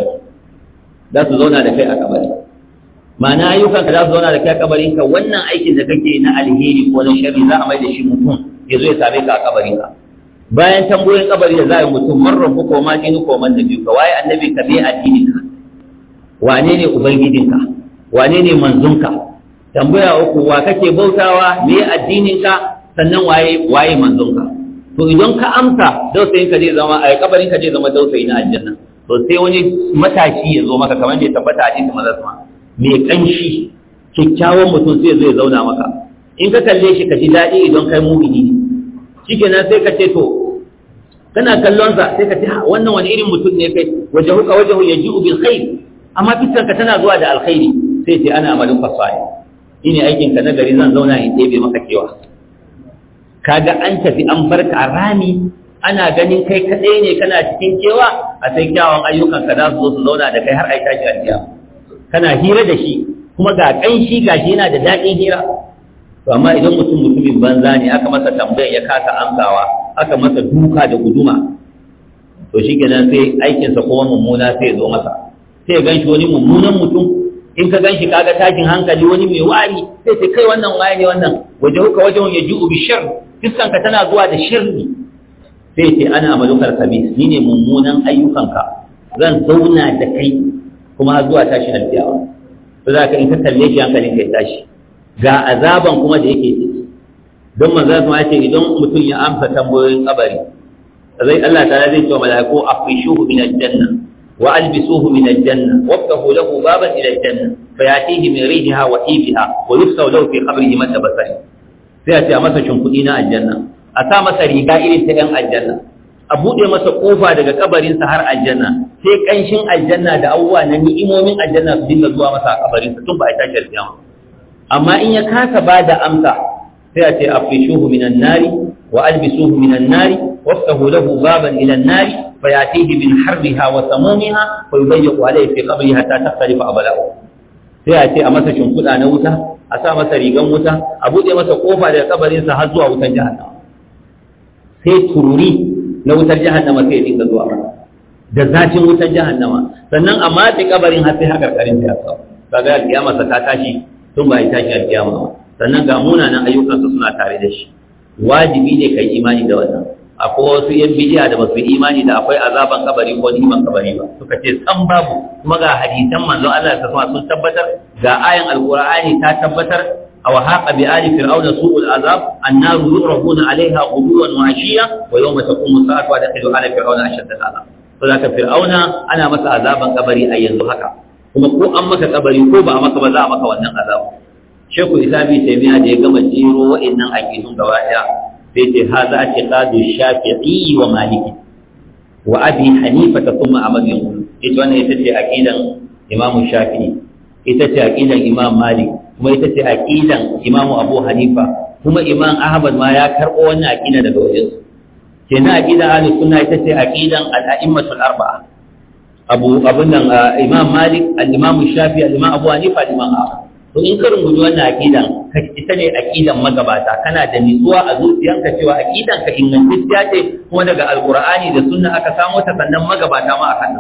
za su zauna da kai a kabari ma'ana ayyukan ka za su zauna da kai a kabarin ka wannan aikin da kake na alheri ko na sharri za a mai da shi mutum ya zo ya same ka a kabarin ka bayan tambayoyin kabari da za a yi mutum man rabbu ko ma dinu ko man nabi ka waye annabi ka bai addini ka wane ne ubangijinka wane ne manzonka tambaya uku wa kake bautawa me addinin ka sannan waye waye manzonka to idan ka amsa dausayin ka zai zama a kabarin ka zai zama dausayi na aljanna to sai wani matashi ya zo maka kamar da ya tabbata a cikin manzon sa me kanshi kikkiawan mutum sai zai zauna maka in ka kalle shi ka ji dadi idan kai mu'mini ne shikenan sai ka ce to kana kallon sa sai ka ce wannan wani irin mutum ne kai wajahuka wajahu yaji'u bil khair amma fitanka tana zuwa da alkhairi sai ce ana amalin fasai ine aikin ka nagari zan zauna in ɗebe maka kewa kaga an tafi an barka a rami ana ganin kai kadai ne kana cikin kewa a sai kyawun ayyukan ka za su zo su zauna da kai har ai tashi aljiya kana hira da shi kuma ga kanshi gashi yana da daɗin hira to amma idan mutum mutumin banza ne aka masa tambayar ya kasa amsawa aka masa duka da guduma to shikenan sai aikinsa kuma mummuna sai ya zo masa sai ya ganshi wani mummunan mutum in ka ganshi kaga tashin hankali wani mai wari sai sai kai wannan waye ne wannan waje huka wajen ya ji'u bi shar fiskanka tana zuwa da shirni sai ce ana amalukar khabis ni ne mummunan ayyukanka zan zauna da kai kuma zuwa tashi na biyawa to za ka in ka kalle shi hankalin kai tashi ga azaban kuma da yake ciki don manzo ma ce idan mutum ya amsa tambayoyin kabari zai Allah ta'ala zai ce wa malaiku afishuhu min aljanna wa albisuhu min aljanna waftahu lahu baban ila aljanna fayatihi min rihiha wa ibiha wa yufsahu lahu fi qabrihi madda basari sai a ce a masa shimfiɗi na aljanna a sa masa riga irin ta ‘yan aljanna a buɗe masa ƙofa daga kabarinsa har aljanna sai ƙanshin aljanna da abubuwa na ni'imomin aljanna su dinga zuwa masa a kabarinsa tun ba a tashi alƙiyama amma in ya kasa ba da amsa sai a ce afrishuhu minan nari wa albisuhu minan nari waftahu lahu baban ila nari fa yatihi min harriha wa samumiha fa yudayyaqu alayhi fi qabrihi hatta takhtalifa ablahu sai a ce a masa shimfiɗa na wuta, a sa masa rigan wuta, a buɗe masa ƙofa daga kabarinsa har zuwa wutan jahannama, sai tururi na wutar jahannama sai ya dinga zuwa masa da zafin wutar jahannama, sannan a matse kabarin har sai hakarkarin ta yasa kaga alkiyama sa ta tashi tun ba ya tashi alkiyama ba, sannan ga munanan ayyukansa suna tare da shi. Wajibi ne kai imani da wannan. Akwai wasu yan bidiya da basu imani da akwai azaban kabari ko niman kabari ba, suka ce san babu, kuma ga hadisan manzon Allah ta sama sun tabbatar, ga ayan alqur'ani ta tabbatar, aw haqa bi ali fir'auna su'ul azab annaru yu'rafuna 'alayha ghuduwan wa 'ashiya wa yawma taqumu as-sa'atu wa dakhilu 'ala fir'auna ashadda al'azab. To zaka fir'auna ana masa azaban kabari a yanzu haka, kuma ko an maka kabari ko ba a maka ba za a maka wannan azaba. Shehu Isa bin Taymiyyah da ya gama jiro wa'annan aqidun gaba daya sai ce haza i'tiqadu Shafi'i wa Maliki wa Abi Hanifa thumma Ahmad yanqul. Ita wannan ita ce aqidan Imam Shafi'i, ita ce aqidan Imam Malik, kuma ita ce aqidan Imam Abu Hanifa, kuma Imam Ahmad ma ya karbo wannan aqida daga wajen su. Kenan aqidan Ahlus Sunna ita ce aqidan al-a'immatul arba'a. Abu abun nan Imam Malik, al-Imam Shafi'i, al-Imam Abu Hanifa, al-Imam Ahmad. To in ka rubuta wannan aqidan, ka ita ne aqidan magabata, kana da nutsuwa a zuciyanka cewa aqidan ka ingantacciya ce kuma daga alqur'ani da sunna aka samu ta, sannan magabata ma aka san.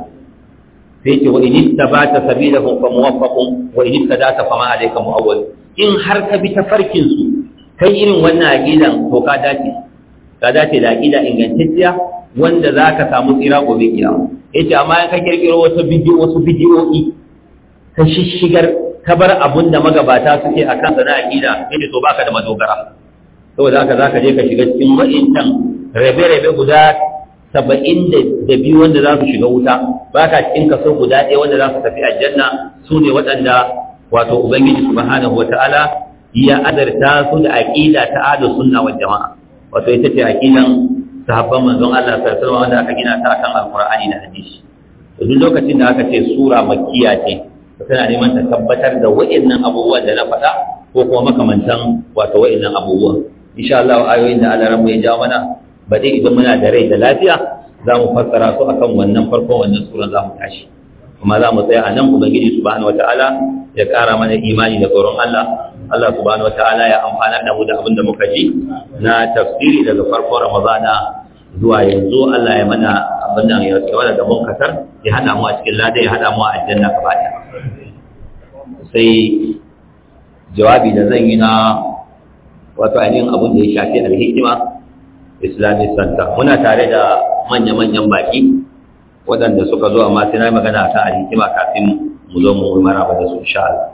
Sai ce wa in tabata sabilahum fa muwaffaqun wa in tadata fa ma alayka muawwal. In har ka bi tafarkin su kai irin wannan aqidan to ka dace. Ka dace da aqida ingantacciya wanda zaka samu tsira gobe kiyama. Yace amma in ka kirkiro wasu bidiyo wasu bidiyoyi ka shishigar ka bar abun da magabata suke a kansa na aƙida, yadda to baka da madogara. Saboda haka za ka je ka shiga cikin wa'incan rabe-rabe guda saba'in da biyu wanda za su shiga wuta, ba ka cikin kaso guda ɗaya wanda za su tafi aljanna, su ne waɗanda wato Ubangiji subhanahu wata'ala ya azarta su da aƙida ta ahlus sunna wal jama'a. Wato ita ce aƙidan sahabban manzon Allah sallallahu alaihi wasallam wanda aka gina ta akan alqur'ani da hadisi. To duk lokacin da aka ce sura makkiya ce, tana neman ta tabbatar da wa'annan abubuwan da na faɗa ko kuma makamantan wato wa'annan abubuwan. Insha Allah ayoyin da Allah rabu ya jawo mana ba dai idan muna da rai da lafiya za mu fassara su akan wannan farkon wannan suran za mu tashi, kuma za mu tsaya a nan. Ubangiji subhanahu wataala ya ƙara mana imani da tsoron Allah. Allah subhanahu wataala ya amfana da mu da abin da muka ji na tafsiri daga farkon Ramadana zuwa yanzu. Allah ya mana abin nan ya tsawala da munkatar, ya hada mu a cikin lada, ya hada mu a aljanna gaba ɗaya. Sai jawabi da zan yi na wato ainihin abin da ya shafi alhikima Islamic Center. Muna tare da manya-manyan baki waɗanda suka zo, amma sai na magana akan alhikima kafin mu zo mu maraba da su insha Allah.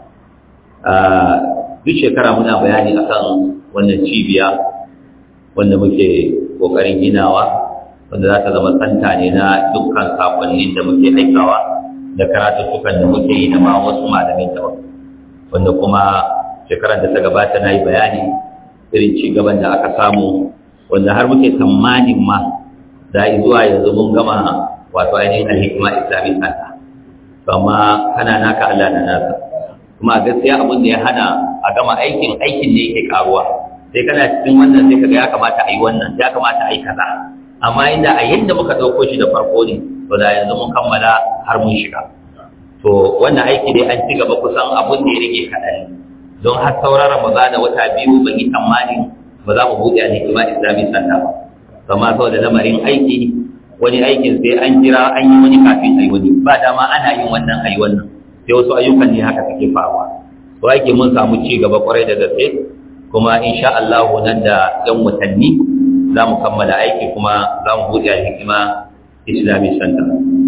Duk shekara muna bayani akan wannan cibiya wanda muke kokarin ginawa, wanda za ta zama santa ne na dukkan sakonnin da muke aikawa da karatuttukan da muke yi da ma wasu malamai ta wanda kuma shekarar da ta gabata na yi bayani irin ci gaban da aka samu, wanda har muke tsammanin ma da zuwa yanzu mun gama wato ainihin alhikima Islamic Center, amma kana naka Allah da nasa. Kuma gaskiya abin da ya hana a gama aikin aikin ne yake karuwa, sai kana cikin wannan sai kaga ya kamata a yi wannan, ya kamata a yi kaza, amma inda a yadda muka ɗauko shi da farko ne to da yanzu mun kammala har mun shiga. To wannan aiki dai an ci gaba, kusan abun da ya rage kaɗan, don har sauran Ramadana wata biyu ban yi tsammanin ba za mu buɗe alhikima Islamic Center ba. Kama sau da lamarin aiki, wani aikin sai an jira an yi wani kafin a yi wani, ba dama ana yin wannan a yi wannan, sai wasu ayyukan ne haka suke faruwa. To aiki mun samu ci gaba kwarai da gaske, kuma insha Allah nan da yan watanni za mu kammala aiki kuma za mu buɗe alhikima Islamic Center.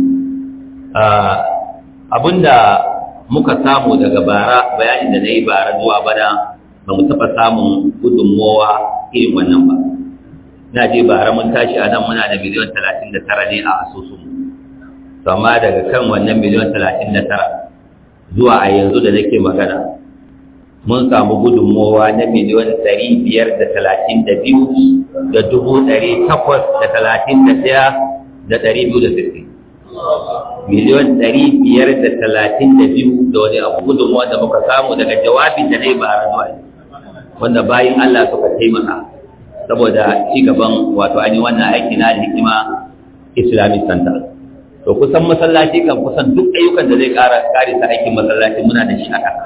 Abinda muka samu daga bara, bayanin da na yi bara zuwa bana, ba mu taɓa samun gudunmowa irin wannan ba. Na je bara mun tashi a nan muna da miliyan talatin da tara ne a asusunmu, amma daga kan wannan miliyan talatin da tara zuwa a yanzu da nake magana mun samu gudunmowa na miliyan ɗari biyar da talatin da biyu da dubu ɗari takwas da talatin da ɗaya da ɗari biyu da sittin. Miliyan ɗari biyar da talatin da biyu da wani abu gudunmowa da muka samu daga jawabin da na yi bara zuwa wanda bayan Allah suka taimaka saboda ci gaban wato ainihin wannan aiki na hikima Islamic Center. To kusan masallaci kan kusan duk ayyukan da zai ƙara ƙarisa aikin masallaci muna da shi a ƙasa.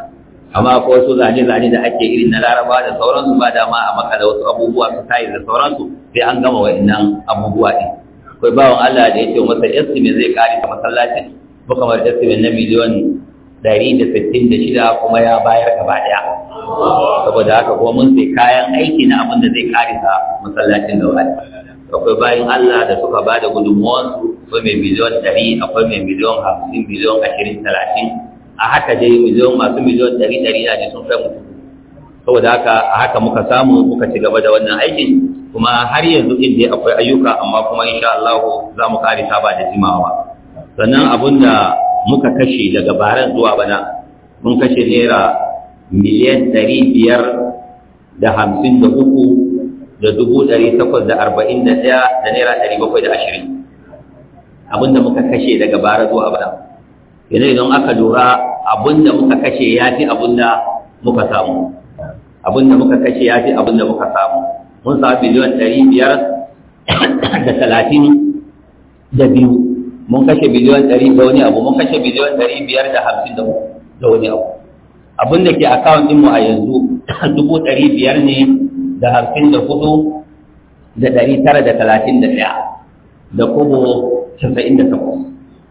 amma ko wasu zane-zane da ake irin na laraba da sauransu ba dama a maka da wasu abubuwa su tayi da sauransu sai an gama wa'annan abubuwa ɗin. Akwai bawan Allah da ya ce masa estimate zai kare ta masallacin ko kamar estimate na miliyon ɗari da sittin da shida kuma ya bayar gaba ɗaya. Saboda haka kuma mun sai kayan aiki na abin da zai kare ta masallacin gaba ɗaya. Akwai bayan Allah da suka ba da gudunmuwansu, akwai mai miliyon ɗari, akwai mai miliyon hamsin, miliyon ashirin, talatin, a haka dai miliyon masu miliyon ɗari ɗari na ne sun kai mutum. Saboda haka a haka muka samu muka ci gaba da wannan aikin, kuma har yanzu din dai akwai ayyuka amma kuma insha Allah za mu kare ta ba da jimawa. Sannan abin da muka kashe daga baran zuwa bana mun kashe naira miliyan ɗari biyar da hamsin da uku da dubu ɗari takwas da arba'in da ɗaya da naira ɗari bakwai da ashirin abinda muka kashe daga bara zuwa bana. Yanzu idan aka lura abinda muka kashe ya fi abinda muka samu abinda muka kashe ya fi abinda muka samu mun samu biliyon ɗari biyar da talatin da biyu, mun kashe biliyon ɗari da wani abu, mun kashe biliyon ɗari biyar da hamsin da wani abu. Abin da ke akawun ɗinmu a yanzu dubu ɗari biyar ne da hamsin da hudu da ɗari tara da talatin da ɗaya da kobo casa'in da takwas.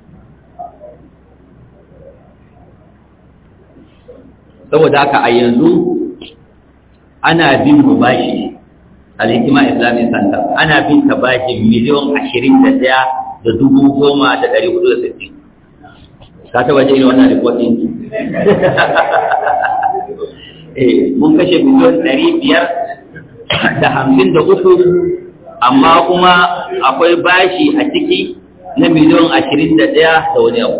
Saboda haka a yanzu ana bin mu bashi Al-Hikima Islamic Center ana bin ta bashi miliyon ashirin da ɗaya da dubu goma da ɗari hudu da sittin. Ka taɓa jini wannan rikotin? Eh, mun kashe miliyon ɗari biyar da hamsin da uku, amma kuma akwai bashi a ciki na miliyon ashirin da ɗaya da wani abu.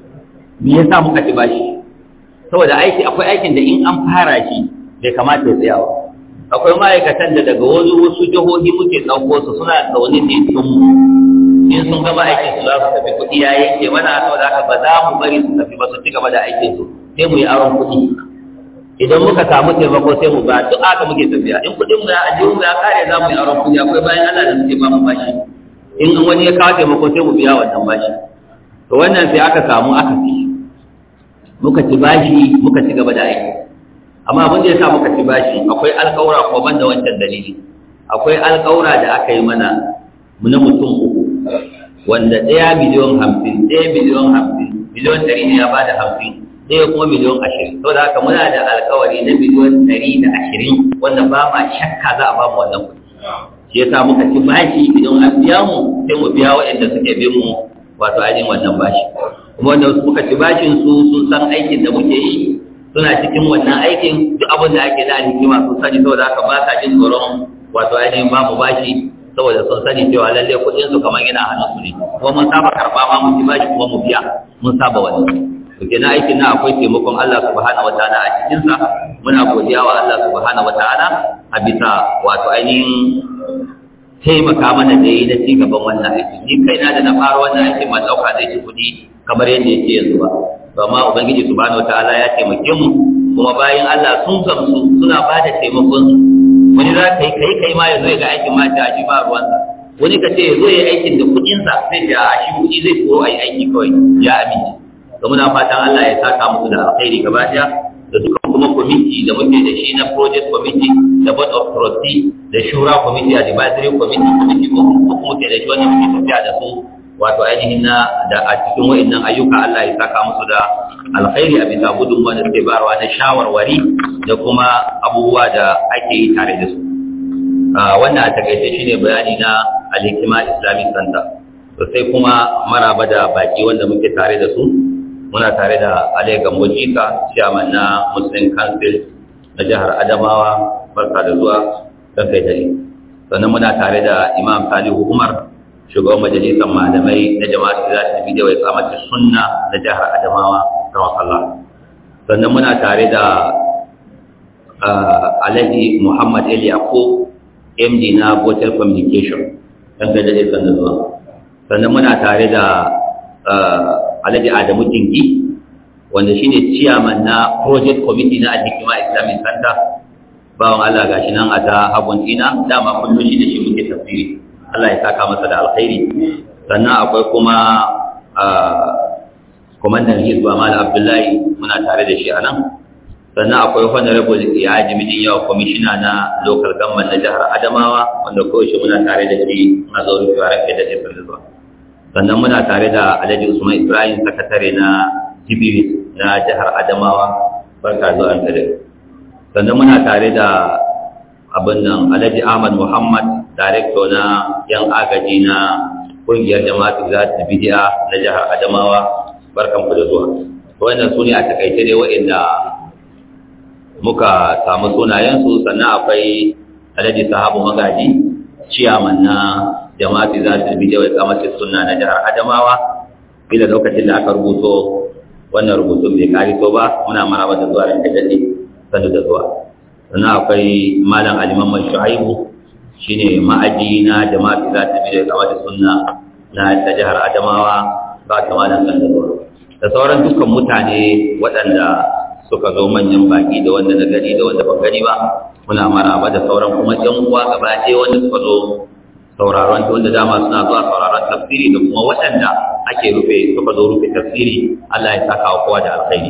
Me yasa muka ci bashi? Saboda aiki akwai aikin da in an fara shi bai kamata ya tsaya ba. Akwai ma'aikatan da daga wasu wasu jihohi muke ɗauko su suna zaune ne sun in sun gama aikin su za su tafi kuɗi ya yanke mana, saboda haka ba za mu bari su tafi ba su ci gaba da aikin su, sai mu yi aron kuɗi. Idan muka samu taimako sai mu ba duk aka muke tafiya. In kuɗin mu ya ajiye mu ya kare za mu yi aron kuɗi. Akwai bayan Allah da suke ba mu bashi, in wani ya kawo taimako sai mu biya wannan bashi. To wannan sai aka samu aka fi muka ci bashi muka ci gaba da aiki. Amma abin da ya sa muka ci bashi akwai alƙawura ko ban da wancan dalili. Akwai alƙawura da aka yi mana na mutum uku, wanda ɗaya miliyon hamsin, ɗaya miliyon hamsin, miliyon ɗari ne ya ba da hamsin, ɗaya kuma miliyon ashirin. Saboda haka muna da alƙawari na miliyon ɗari da ashirin wanda ba ma shakka za a ba mu wannan kuɗi. Shi yasa muka ci bashi idan an biya mu sai mu biya waɗanda suke bin mu wato ainihin wannan bashi. Kuma wanda muka ci bashin su sun san aikin da muke yi, suna cikin wannan aikin duk abin da ake da hikima sun sani, saboda haka ba sa jin tsoron wato ainihin ba mu bashi, saboda sun sani cewa lalle kuɗin su kamar yana hannun su ne. Kuma mun saba karɓa ma mu ci bashi kuma mu biya, mun saba wannan. To kenan aikin nan akwai taimakon Allah subhanahu wataala a cikin sa. Muna godiya wa Allah subhanahu wataala a bisa wato ainihin taimaka mana da yi na ci gaban wannan aiki. Ni kaina da na fara wannan aiki ban ɗauka zai ci kuɗi kamar yadda yake yanzu ba. Amma Ubangiji subhanahu wataala ya taimake mu, kuma bayan Allah sun gamsu suna ba da taimakon su. Wani za ka yi kai kai ma ya zo ga aikin ma ta shi ba ruwansa. Wani ka ce ya zo ya aikin da kuɗinsa sai da a shi kuɗi zai tsoro a yi aiki kawai ya amince. To muna fatan Allah ya saka musu da alkhairi gaba ɗaya, da dukkan kuma kwamiti da muke da shi na project committee da board of trustee da shura committee advisory committee committee ko kuma da shi wannan muke tafiya da su wato ainihin na da a cikin wa'annan ayyuka Allah ya saka musu da alkhairi a bisa gudunmuwa da suke bayarwa na shawarwari da kuma abubuwa da ake yi tare da su. Wannan a takaice shine bayani na Al-Hikima Islamic Center. To sai kuma maraba da baki wanda muke tare da su. Muna tare da Ali Gambo Jika, chairman na Muslim Council na jihar Adamawa, barka da zuwa don kai dare. Sannan muna tare da Imam Salihu Umar, shugaban majalisar malamai na jama'ar da ta bidiyo ya kamata sunna na jihar Adamawa, rahmatullah. Sannan muna tare da Alhaji Muhammad El Yaqub, M D na Botel Communication, don kai dare sannan zuwa. Sannan muna tare da Alhaji Adamu Dingi, wanda shine chairman na project committee na Al-Hikima Islamic Center. Bawan Allah gashi nan a ta hagun ina, dama kullum shi da shi muke tafsiri. Allah ya saka masa da alkhairi. Sannan akwai kuma komandan Hizba Mal Abdullahi, muna tare da shi a nan. sannan akwai honorable Iyaji Mijin Yawa commissioner na local government na jihar Adamawa wanda kowace muna tare da shi a zaune fiye rake da ɗaya zuwa. Sannan muna tare da Alhaji Usman Ibrahim sakatare na Jibiris na jihar Adamawa barka zuwa tare. Sannan muna tare da abin nan Alhaji Ahmad Muhammad director na yan agaji na kungiyar jama'atu za ta bidiya na jihar Adamawa barkan ku da zuwa. Wannan su ne a takaice dai waɗanda muka samu sunayensu. Sannan akwai Alhaji Sahabu Magaji ciyaman na jama'atu za ta bidiya wa kamata sunna na jihar Adamawa. Bila lokacin da aka rubuto wannan rubutun bai karito ba muna maraba da zuwa ranka dade sanu da zuwa. Sannan akwai Malam Ali Mamman Shu'aibu shine ma'aji na jama'atu za ta bidiya wa kamata sunna na jihar Adamawa ba ta malam sanu da zuwa. Da sauran dukkan mutane waɗanda suka zo manyan baki da wanda na gani da wanda ban gani ba muna maraba da sauran kuma ɗan uwa gaba ɗaya wanda suka zo sauraron wanda dama suna zuwa sauraron tafsiri da kuma waɗanda ake rufe suka zo rufe tafsiri Allah ya saka wa kowa da alkhairi.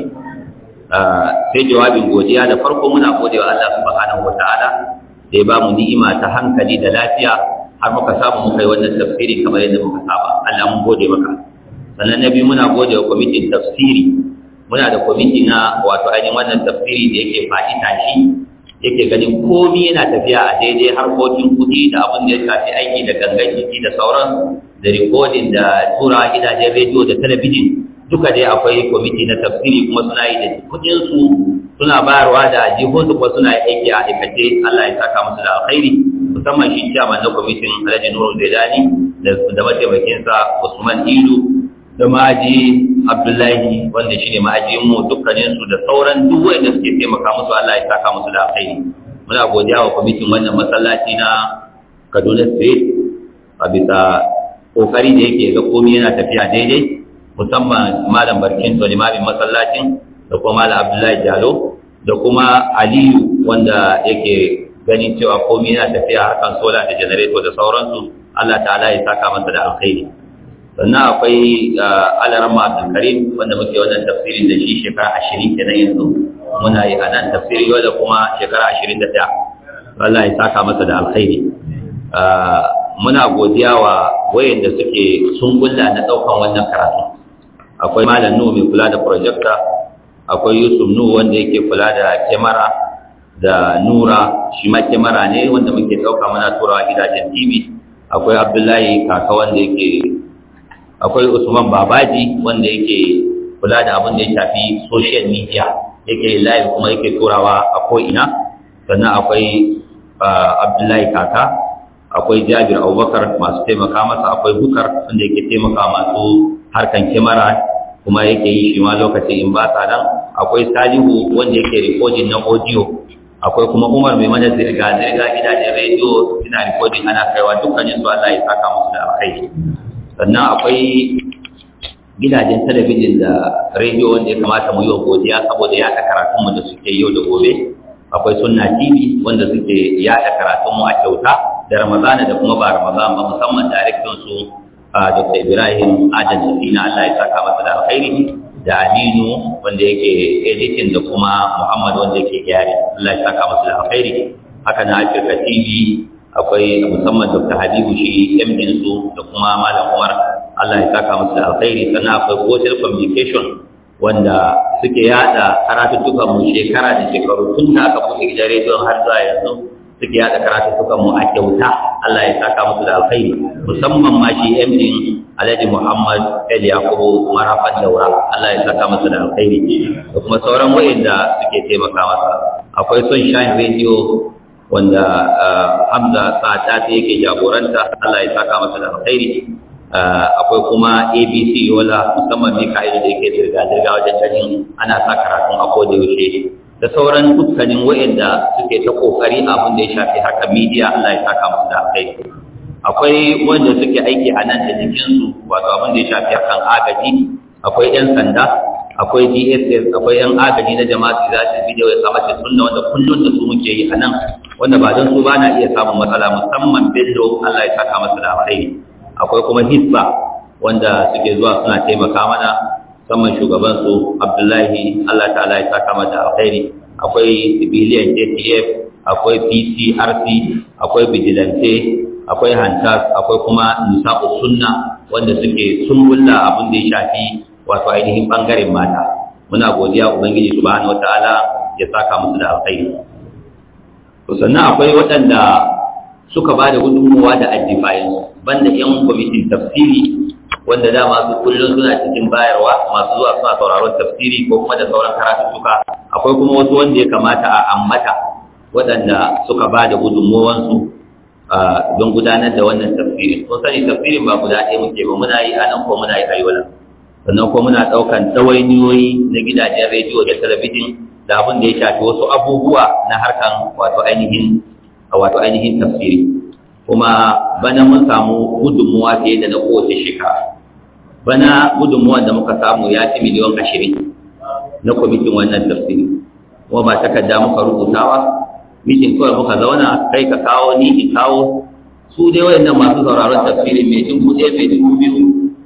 Sai jawabin godiya da farko muna godewa Allah subhanahu wataala da ya ba mu ni'ima ta hankali da lafiya har muka samu muka yi wannan tafsiri kamar yadda muka saba. Allah mun gode maka. Sannan na biyu muna gode wa kwamitin tafsiri. Muna da kwamiti na wato ainihin wannan tafsiri da yake faɗi tashi yake ganin komi yana tafiya a daidai harkokin kuɗi da abin da ya shafi aiki da gangan jiki da sauran da rikodin da tura gidajen rediyo da talabijin duka dai akwai kwamiti na tafsiri kuma suna yi da kuɗinsu suna bayarwa da jihunsu kuma suna aiki a aikace. Allah ya saka musu da alkhairi musamman shi ciyaman na kwamitin Alhaji Nuru Zaidani da mataimakinsa Usman Ilu da ma'aji Abdullahi wanda shine ma'ajin mu dukkanin su da sauran duk wanda suke taimaka musu Allah ya saka musu da alkhairi. Muna godiya wa kwamitin wannan masallaci na Kaduna State a bisa kokari da yake ga komai yana tafiya daidai, musamman Malam Barkin to limamin masallacin da kuma Malam Abdullahi Jalo da kuma Aliyu wanda yake ganin cewa komai yana tafiya harkan sola da generator da sauransu. Allah ta'ala ya saka masa da alkhairi. Sannan akwai Alarama Abdulkarim wanda muke wannan tafsirin da shi shekara ashirin kenan yanzu muna yi a nan tafsiri yau da kuma shekara ashirin da ɗaya. Allah ya saka masa da alkhairi. Muna godiya wa wayanda suke sun gulla na ɗaukan wannan karatu. Akwai Malam Nuhu mai kula da projector, akwai Yusuf Nuhu wanda yake kula da kyamara da Nura shi ma kyamara ne wanda muke ɗauka muna turawa gidajen T V. Akwai Abdullahi Kaka wanda yake akwai Usman Babaji wanda yake kula da abin da ya shafi social media yake live kuma yake turawa a ko'ina. Sannan akwai Abdullahi Kaka, akwai Jabir Abubakar masu taimaka masa, akwai Bukar wanda yake taimaka masu harkan kyamara kuma yake yi shi ma lokacin in ba sa nan, akwai Salihu wanda yake recording na audio, akwai kuma Umar mai mana zirga-zirga gidajen rediyo suna recording ana kaiwa dukkanin su Allah ya saka musu da alkhairi. Sannan akwai gidajen talabijin da rediyo wanda ya kamata mu yi wa godiya saboda yaɗa karatunmu da suke yau da gobe. Akwai Sunna T V wanda suke yaɗa karatunmu a kyauta da Ramadana da kuma ba Ramadana ba, musamman darektan su Doctor Ibrahim Adam Safina Allah ya saka masa da alkhairi, da Aminu wanda yake editing da kuma Muhammad wanda yake gyara Allah ya saka masa da alkhairi. Haka na Africa T V akwai musamman Doctor Habibu shi M D su da kuma Malam Umar Allah ya saka musu da alkhairi. Sannan akwai Hotel Communication wanda suke yada karatuttukan mu shekara da shekaru tun da aka buɗe gidan rediyon har zuwa yanzu suke yada karatuttukan mu a kyauta. Allah ya saka musu da alkhairi, musamman ma shi M D Alhaji Muhammad El Yakubu Marafan Daura Allah ya saka masa da alkhairi da kuma sauran wayanda suke taimaka masa. Akwai Sunshine Radio wanda Hamza Sa'ada yake jagoranta Allah ya saka masa da alkhairi. Akwai kuma A B C Yola musamman Mika'ilu da yake zirga-zirga wajen ganin ana sa karatun a koda yaushe da sauran dukkanin wayanda suke ta kokari abin da ya shafi haka media Allah ya saka masa da alkhairi. Akwai wanda suke aiki a nan da jikinsu wato abin da ya shafi hakan agaji, akwai 'yan sanda, akwai D S S, akwai 'yan agaji na jama'a za su bidiyo ya kamata sunna wanda kullum da su muke yi a nan wanda ba don su ba na iya samun matsala, musamman Bello Allah ya saka masa da alkhairi. Akwai kuma Hisba wanda suke zuwa suna taimaka mana, musamman shugaban su Abdullahi Allah ta'ala ya saka masa da alkhairi. akwai civilian J T F, akwai P C R C, akwai vigilante, akwai hantas, akwai kuma nisa'u sunna wanda suke sungulla abin da ya shafi wato ainihin bangaren mata. Muna godiya ubangiji subhanahu wataala ya saka musu da alkhairi. To sannan akwai waɗanda suka ba da gudunmuwa da addifayin banda yan kwamitin tafsiri wanda dama su kullum suna cikin bayarwa, masu zuwa suna sauraron tafsiri ko kuma da sauran karatuttuka. Akwai kuma wasu wanda ya kamata a ambata waɗanda suka ba da gudunmuwansu don gudanar da wannan tafsirin. Kun sani tafsirin ba guda ɗaya muke ba, muna yi a nan ko muna yi a yola, sannan ko muna ɗaukan ɗawainiyoyi na gidajen rediyo da talabijin da abin da ya shafi wasu abubuwa na harkan wato ainihin wato ainihin tafsiri. Kuma bana mun samu gudunmuwa fiye da na kowace shekara. Bana gudunmuwan da muka samu ya ci miliyan ashirin na kwamitin wannan tafsiri, kuma ba takarda muka rubutawa, mitin kawai muka zauna, kai ka kawo ni in kawo. Su dai wayannan masu sauraron tafsirin mai dubu ɗaya mai dubu biyu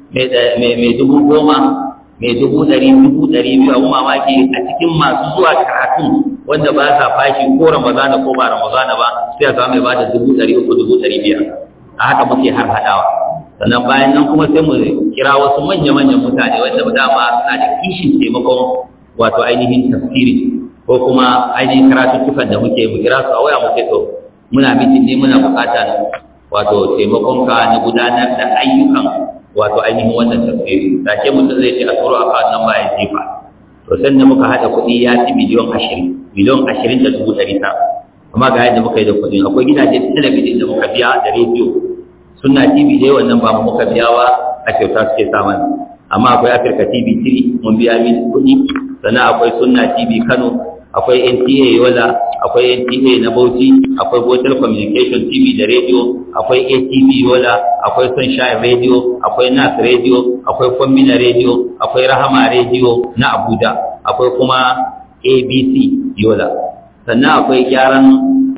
mai dubu goma mai dubu ɗari dubu ɗari biyu, abu mamaki a cikin masu zuwa karatu wanda ba sa fashi ko ramadana ko ba ramadana ba, sai a samu mai ba da dubu ɗari uku dubu ɗari biyar. A haka muke har haɗawa. Sannan bayan nan kuma sai mu kira wasu manya-manyan mutane wanda dama suna da kishin taimakon wato ainihin tafsiri ko kuma ainihin karatuttukan da muke mu kira su a waya muke to muna mitin ne muna buƙatar wato taimakon ka na gudanar da ayyukan wato ainihin wannan tafsiri. Sake mutum zai ce a turo aka nan ba ya jefa. To sai da muka haɗa kuɗi ya ci miliyon ashirin, miliyon ashirin da dubu ɗari tara. Amma ga yadda muka yi da kuɗin, akwai gidajen talabijin da muka biya da rediyo. Sunna T V dai wannan ba mu muka biyawa a kyauta suke samun. Amma akwai Africa T V three mun biya min kuɗi, sannan akwai Sunna T V Kano, akwai N T A Yola, akwai N T A na Bauchi, akwai Botel Communication T V da radio, akwai A T V Yola, akwai Sunshine Radio, akwai Nas Radio, akwai Kwambina Radio, akwai Rahama Radio na Abuja, akwai kuma A B C Yola. Sannan akwai gyaran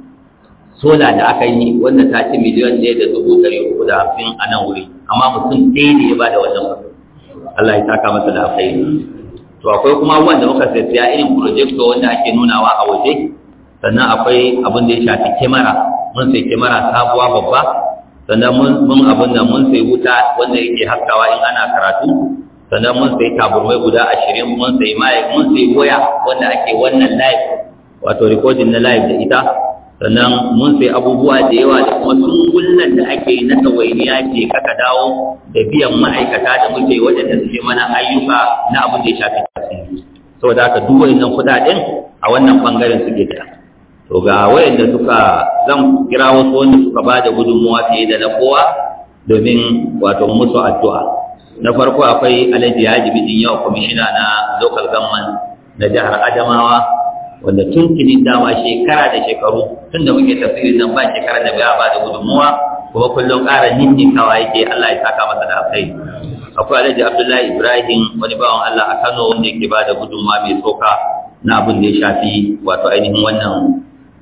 sola da aka yi wanda ta ci miliyan ɗaya da dubu ɗari uku da hamsin a nan wuri, amma mutum ɗaya ne ya ba da wannan kuɗi. Allah ya saka masa da alkhairi. To akwai kuma wanda muka siya irin projector wanda ake nunawa a waje, sannan akwai abin da ya shafi kyamara, mun sai kyamara sabuwa babba, sannan mun abin da mun sai wuta wanda yake haskawa in ana karatu, sannan mun sai taburmai guda ashirin, mun sai mic, mun sai waya wanda ake wannan live wato recording na live da ita, sannan mun sai abubuwa da yawa da kuma sungullan da ake yi na tawainiya ce kaka dawo da biyan ma'aikata da muke waɗanda suke mana ayyuka na abin da ya shafi tasiri. Saboda haka duk wayannan kuɗaɗen a wannan bangaren suke da. To ga wayanda suka zan kira wasu wanda suka ba da gudunmuwa fiye da na kowa domin wato musu addu'a. Na farko akwai Alhaji Yaji Bidin Yau, kwamishina na local government na jihar Adamawa, wanda tun kini dama shekara da shekaru tun da muke tafsirin nan ba shekara da baya ba da gudunmuwa, kuma kullum ƙara ninninkawa yake. Allah ya saka masa da alkhairi. Akwai Alhaji Abdullahi Ibrahim, wani bawan Allah a Kano, wanda yake ba da gudunmuwa mai tsoka na abin da ya shafi wato ainihin wannan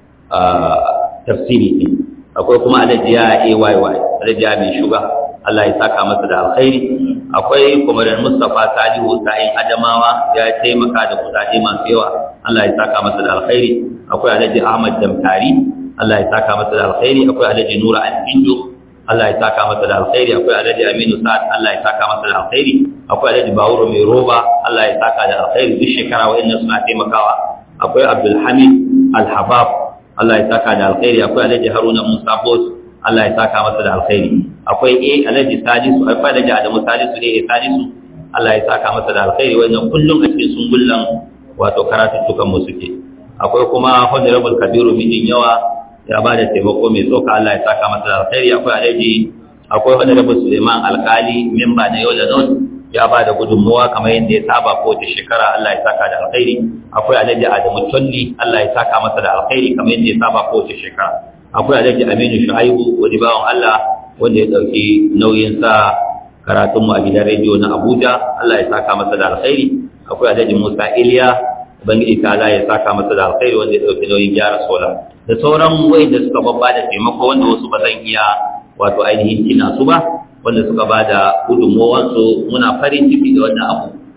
tafsiri ne. Akwai kuma Alhaji ya A Y Y, Alhaji ya mai shuga, Allah ya saka masa da alkhairi. Akwai Kwamarar Mustapha Salihu Sa'in Adamawa, ya taimaka da kudade masu yawa, Allah ya saka masa da alkhairi. Akwai Alhaji Ahmad Damtari, Allah ya saka masa da alkhairi. Akwai Alhaji Nura Al-Bindo, Allah ya saka masa da alkhairi. Akwai Alhaji Aminu Sa'ad, Allah ya saka masa da alkhairi. Akwai Alhaji Bawuro Mai Roba, Allah ya saka da alkhairi. Duk shekara wa'annan suna taimakawa. Akwai Abdul Hamid Al-Habab, Allah ya saka da alkhairi. Akwai Alhaji Haruna Musa Bos, Allah ya saka masa da alkhairi. Akwai A Alhaji Salisu, akwai Alhaji Adamu Salisu ne A Salisu, Allah ya saka masa da alkhairi. Wannan kullum a cikin sungullan wato karatuttukan mu suke. Akwai kuma Honorable Kabiru Mijin Yawa, ya ba da taimako mai tsoka, Allah ya saka masa da alkhairi. Akwai Alhaji akwai Honorable Suleiman Alkali, memba na Yola North, ya ba da gudunmuwa kamar yadda ya saba kowace shekara, Allah ya saka da alkhairi. Akwai Alhaji Adamu Tolli, Allah ya saka masa da alkhairi kamar yadda ya saba kowace shekara. Akwai Alhaji Aminu Shu'aibu, wani bawan Allah wanda ya dauki nauyin sa karatun mu a gidan rediyo na Abuja, Allah ya saka masa da alkhairi. Akwai Alhaji Musa Iliya, ubangiji ta Allah ya saka masa da alkhairi, wanda ya dauki nauyin gyara sola. Da sauran wayanda suka babba da taimako wanda wasu ba zan iya wato ainihin tina su ba, wanda suka ba da gudunmuwan su, muna farin ciki da wannan abu.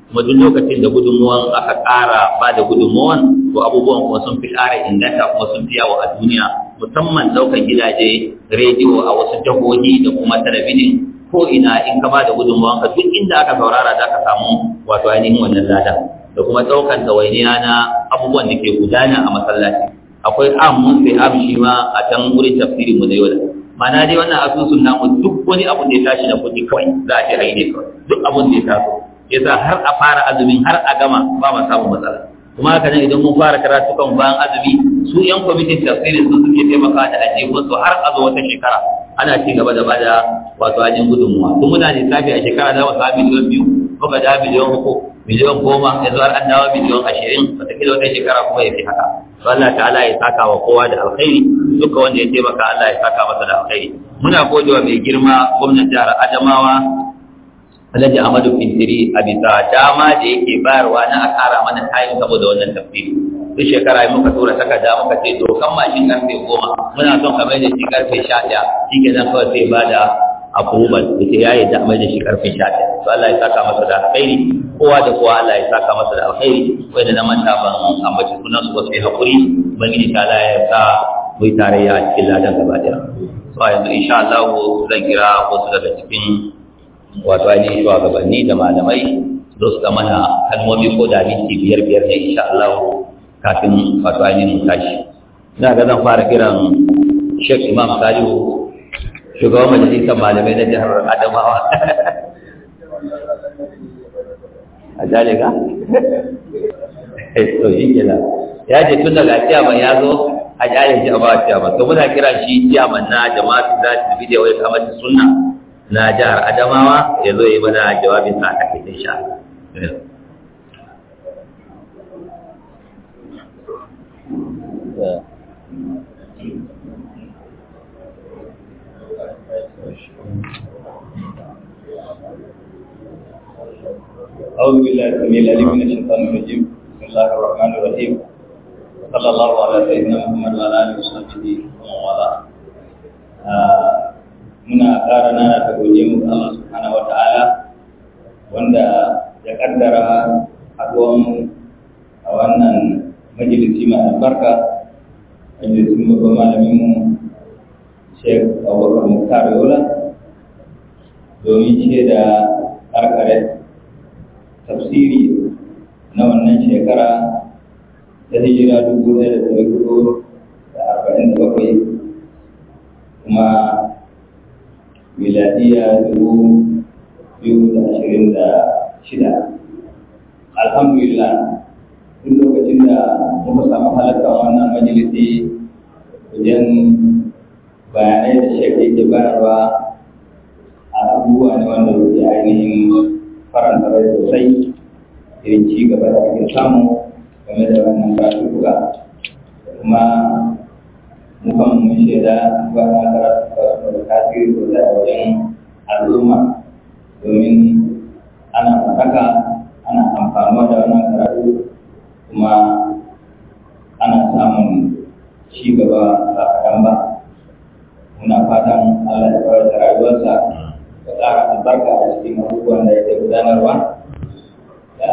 kuma duk lokacin da gudunmuwan aka ƙara ba da gudunmuwan to abubuwan kuma sun fi ƙara inganta kuma sun fi yawo a duniya, musamman ɗaukar gidaje rediyo a wasu jihohi da kuma talabijin ko ina in ka ba da gudunmuwan ka duk inda aka saurara za ka samu wato ainihin wannan lada da kuma ɗaukar ɗawainiya na abubuwan da ke gudana a masallaci. Akwai amun sai am shi ma a can wurin tafsirin mu na yau da mana dai wannan asusun namu duk wani abu da ya tashi na kuɗi kawai za a ce ai ne kawai duk abun da ya taso yasa har a fara azumin har a gama ba ma samun matsala. Kuma haka nan idan mun fara karatukan bayan azumi su yan kwamitin tafsirin su suke taimaka da ajiyar su har a zo wata shekara ana ci gaba da bada wato ajin gudunmuwa. Tun muna lissafi a shekara za mu samu miliyan biyu muka da miliyan uku miliyan goma yanzu har an dawo miliyan ashirin wataƙila wata shekara kuma ya fi haka. To Allah ta'ala ya saka wa kowa da alkhairi duka wanda ya taimaka Allah ya saka masa da alkhairi. Muna godewa mai girma gwamnatin jihar Adamawa Alhaji Ahmadu Fintiri a bisa dama da yake bayarwa na a ƙara mana tayin saboda wannan tafsiri. Duk shekara yi muka tura takarda muka ce dokan mashin karfe goma muna son kamar da shi karfe sha ɗaya shi ke nan kawai sai ba da approval da ke ya yi da mai da shi karfe sha ɗaya. To Allah ya saka masa da alkhairi kowa da kowa Allah ya saka masa da alkhairi wanda na manta ban ambaci sunan su ba su yi haƙuri ubangiji ta Allah ya sa mu yi tarayya a cikin ladan gaba ɗaya. So a yanzu insha Allah zan kira wasu daga cikin wato ainihin shugabanni da malamai zo su ga mana kalmomi ko da minti biyar biyar ne insha Allah kafin wato ainihin mu tashi. Ina ga zan fara kiran Sheikh Imam Salihu shugaban majalisar malamai na jihar Adamawa. A jale ka? To shi kenan. Ya ce tun daga ciyaman ya zo a jale shi a ba ciyaman. To muna kira shi ciyaman na jama'atu za su bidiyo ya kamata sunna na jihar Adamawa ya zo yi mana jawabin sa a kai insha Allah. أعوذ بالله السميع العليم من الشيطان الرجيم بسم الله الرحمن الرحيم صلى الله على سيدنا محمد وعلى آله وصحبه ومن والاه. muna ƙara nana ta gode mu Allah subhanahu wa ta'ala wanda ya kaddara haɗuwan a wannan majalisi mai albarka majalisin babban malamin mu Sheikh Abubakar Muktar Yola domin ce da karkare tafsiri na wannan shekara ta hijira dubu ɗaya da ɗari hudu da arba'in da bakwai kuma miladiya dubu biyu da ashirin da shida. Alhamdulillah duk lokacin da muka samu halartar wannan majalisi wajen bayanai da shekara ke bayarwa a abubuwa ne wanda ke ainihin faranta rai sosai irin ci gaba da ake samu game da wannan karatuka kuma mukan mun shaida ba na karatuka da tasiri sosai a wajen al'umma domin ana fataka ana amfanuwa da wannan karatu kuma ana samun ci gaba ba kaɗan ba. Muna fatan Allah ya kawar da rayuwarsa da ƙara albarka a cikin abubuwan da ya gudanarwa da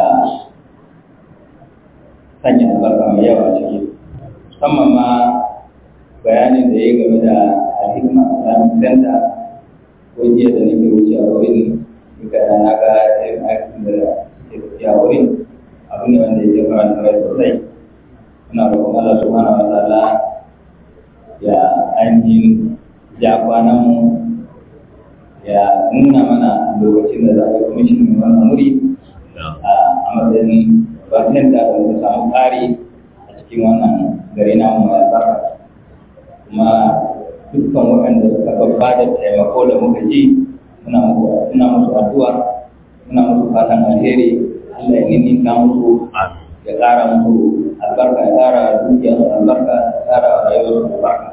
sanya albarka mai yawa ciki musamman ma bayanin da ya game da alhikma islamic center ko jiya da nake wuce a wurin duka da na ga irin aikin da ke tafiya wurin abu ne wanda ya faranta rai sosai. Muna roƙon Allah subhanahu wa ta'ala ya ainihin ja kwanan mu ya nuna mana lokacin da za a yi kwamishin mai wannan wuri a matsayin bakin da ta samu ƙari a cikin wannan gari na mu albarka kuma dukkan waɗanda suka babba da taimako da muka ji muna musu addu'a muna musu fatan alheri Allah ya ninninka musu ya ƙara musu albarka ya ƙara dukiyar albarka ya ƙara rayuwar albarka.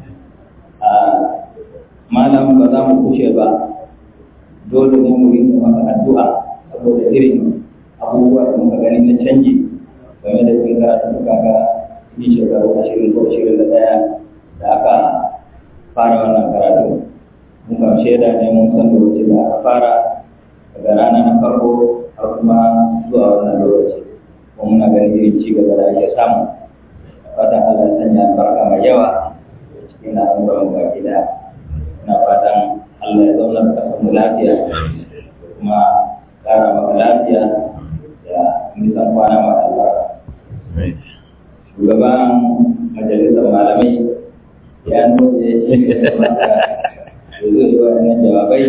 Malam ba za mu kushe ba dole ne mu rinka maka addu'a saboda irin abubuwa da muka gani na canji game da cikin karatu muka ga yi shekaru ashirin ko ashirin da ɗaya da aka fara wannan karatu muka shaida ne mun san lokacin da aka fara daga rana na farko har kuma zuwa wannan lokaci kuma muna ganin irin ci gaba da ake samu fatan Allah ya sanya albarka mai yawa cikin al'amuran baki daya ina fatan Allah ya zauna da kasar mu lafiya kuma ƙara maka lafiya da nisan kwana maka albarka. Shugaban majalisar malamai ya nuna da zai yi waɗannan jawabai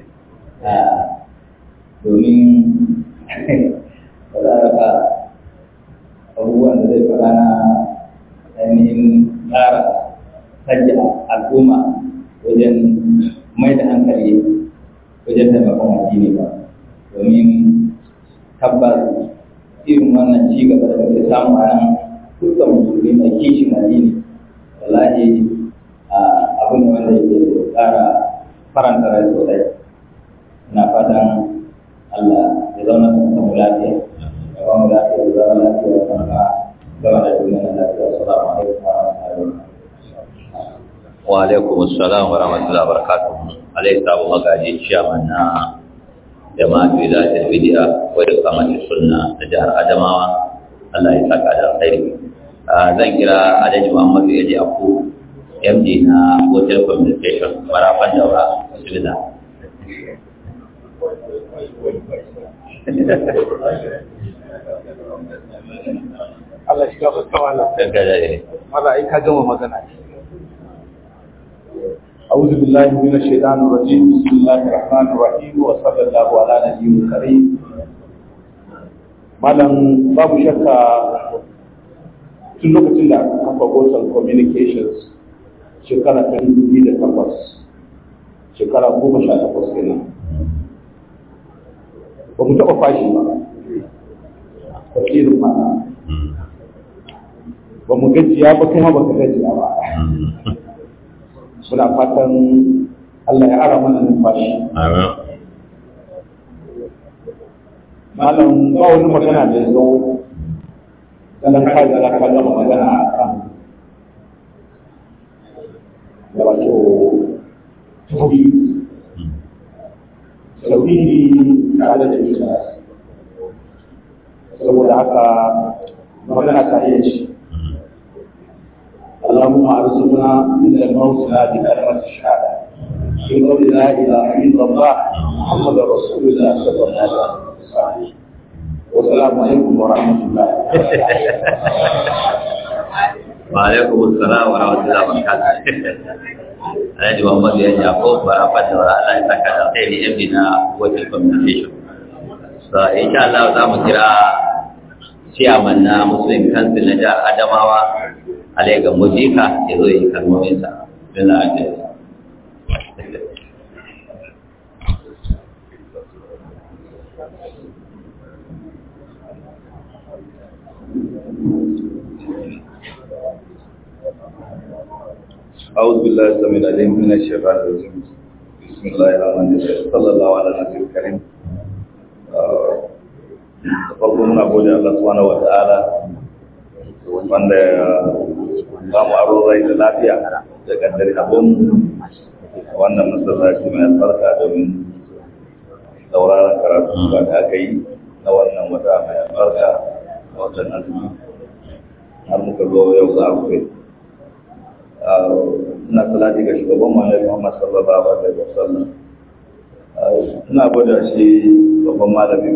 domin ba za a raka abubuwan da zai faɗa na ainihin tsara sajja al'umma wajen mai da hankali wajen taimakon addini ba domin tabbas irin wannan ci gaba da muke samu a nan dukkan musulmi mai kishin addini wallahi abu ne wanda yake tsara faranta rai sosai. Ina fatan Allah ya zauna da mu lafiya ya ba mu lafiya da zama lafiya kuma gaba da duniya lafiya. Assalamu alaikum wa rahmatullahi wa barakatuh. Wa alaikum assalam wa rahmatullahi wa barakatuh. Alaihi sabu magaji ciyaman na jama'a da ta bidiya wa da kamar sunna da jihar Adamawa. Allah ya saka da alkhairi. Zan kira Alhaji Muhammad Yaji Aku M D na Hotel Communication Marafan Daura Bismillah. Allah shi gafa tsawana. Mala ai ka gama magana. أعوذ بالله من الشيطان الرجيم بسم الله الرحمن الرحيم وصلى الله على نبينا الكريم. Malam babu shakka tun lokacin da aka kafa Hotel Communications shekara ta dubu biyu da takwas shekara goma sha takwas kenan ba mu taɓa fashi ba tafsirin mana ba mu gajiya ba kai ma ba ka gajiya ba muna fatan Allah ya ara mana numfashi malam ba wani magana da zo dan ka ga ka gama magana akan wato tauhidi tauhidi tare da ita saboda haka magana ta yi shi اللهم ارزقنا من الموت بكلمة الشهادة في قول لا إله إلا الله محمد رسول الله صلى الله عليه وسلم والسلام عليكم ورحمة الله وعليكم السلام ورحمة الله وبركاته. Alhaji Muhammad ya Yaƙub Barafat da Allah ya saka da alheri M D na Hotel Communication. So insha Allah za mu kira ciyaman na Muslim Council na jihar Adamawa Alai ga Mujika ya zo yi kalmominsa don na ake أعوذ بالله السميع العليم من الشيطان الرجيم بسم الله الرحمن الرحيم صلى الله على النبي الكريم farko muna gode Allah subhanahu wa ta'ala wanda ya ba mu aro rai da lafiya da kaddari abun wannan masallaci mai albarka domin sauraron karatu da aka yi na wannan wata mai albarka a watan azumi har muka zo yau za a kai ina salati ga shugaban malami Muhammad sallallahu alaihi wasallam ina gwada shi babban malami